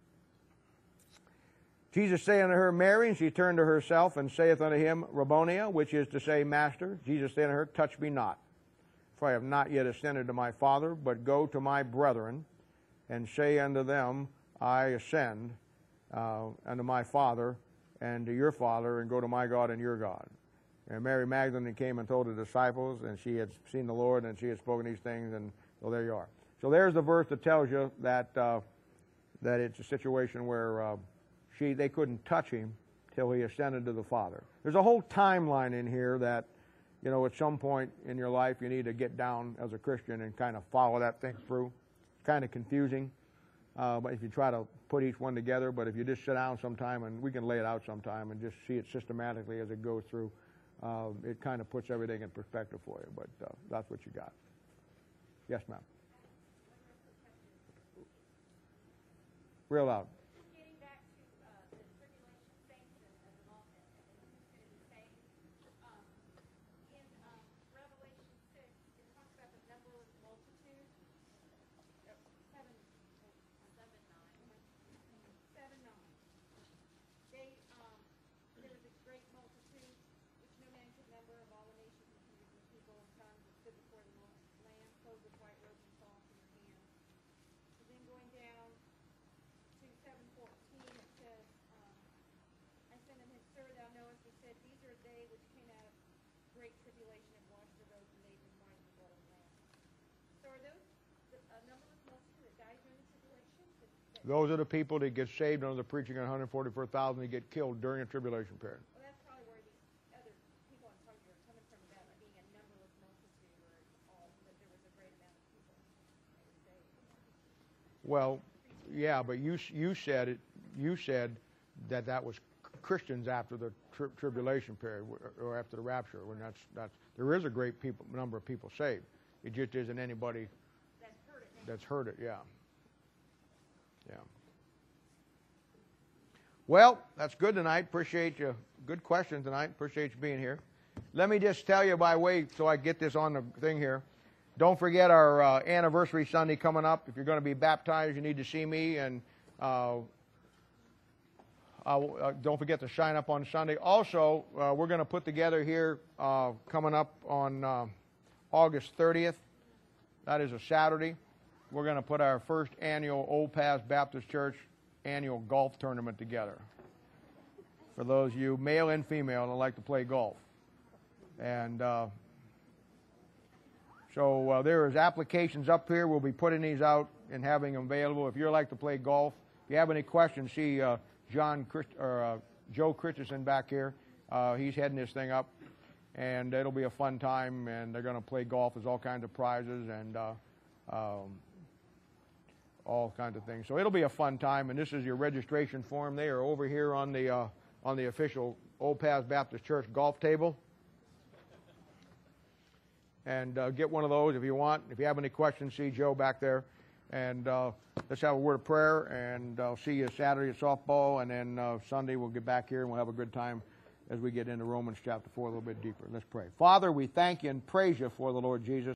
Jesus saith unto her, Mary, and she turned to herself and saith unto him, Rabboni, which is to say, Master. Jesus saith unto her, Touch me not, for I have not yet ascended to my Father, but go to my brethren, and say unto them, I ascend uh, unto my Father, and to your Father, and go to my God and your God. And Mary Magdalene came and told the disciples, and she had seen the Lord, and she had spoken these things, and so there you are. So there's the verse that tells you that uh, that it's a situation where uh, she they couldn't touch him till he ascended to the Father. There's a whole timeline in here that, you know, at some point in your life you need to get down as a Christian and kind of follow that thing through. It's kind of confusing, uh, but if you try to put each one together, but if you just sit down sometime, and we can lay it out sometime and just see it systematically as it goes through, uh, it kind of puts everything in perspective for you, but uh, that's what you got. Yes, ma'am. Real loud. Getting back to uh, the tribulation saints as an office and who's going to be saved, um, in um, Revelation six, it talks about the numberless multitude. Uh, seven, oh, seven, nine. Seven, nine. They, um, there was a great multitude, which no man could number, of all the nations and kindreds and people and tongues that stood before the Lamb, clothed with white robes and psalms in their hands. So then going down to seven fourteen, it says, um, I sent him his, Sir, thou knowest, he said, these are they which came out of great tribulation and washed their robes and made them white in the blood of the Lamb. So are those the uh, numberless multitude that died during the tribulation? That, that Those are the people that get saved under the preaching of one hundred forty-four thousand that get killed during the tribulation period. Well, that's probably where these other people I'm talking to are coming from, about it being a numberless multitude, or all, that there was a great amount of people that were saved. Well, yeah, but you you said it. You said that that was Christians after the tri- tribulation period, or after the rapture. When that's that's there is a great people number of people saved. It just isn't anybody That's heard it. that's heard it. Yeah. Yeah. Well, that's good tonight. Appreciate you. Good question tonight. Appreciate you being here. Let me just tell you by way, so I get this on the thing here. Don't forget our uh, anniversary Sunday coming up. If you're going to be baptized, you need to see me. And uh, uh, don't forget to sign up on Sunday. Also, uh, we're going to put together here uh, coming up on uh, August thirtieth. That is a Saturday. We're going to put our first annual Old Paths Baptist Church annual golf tournament together. For those of you, male and female, that like to play golf. And uh, so uh, there is applications up here. We'll be putting these out and having them available. If you like to play golf, if you have any questions, see uh, John Christ or uh, Joe Christensen back here. Uh, he's heading this thing up, and it'll be a fun time. And they're going to play golf. There's all kinds of prizes and uh, um, all kinds of things. So it'll be a fun time. And this is your registration form. They are over here on the uh, on the official Old Paths Baptist Church golf table. And uh, get one of those if you want. If you have any questions, see Joe back there. And uh, let's have a word of prayer. And I'll see you Saturday at softball. And then uh, Sunday we'll get back here and we'll have a good time as we get into Romans chapter four a little bit deeper. Let's pray. Father, we thank you and praise you for the Lord Jesus.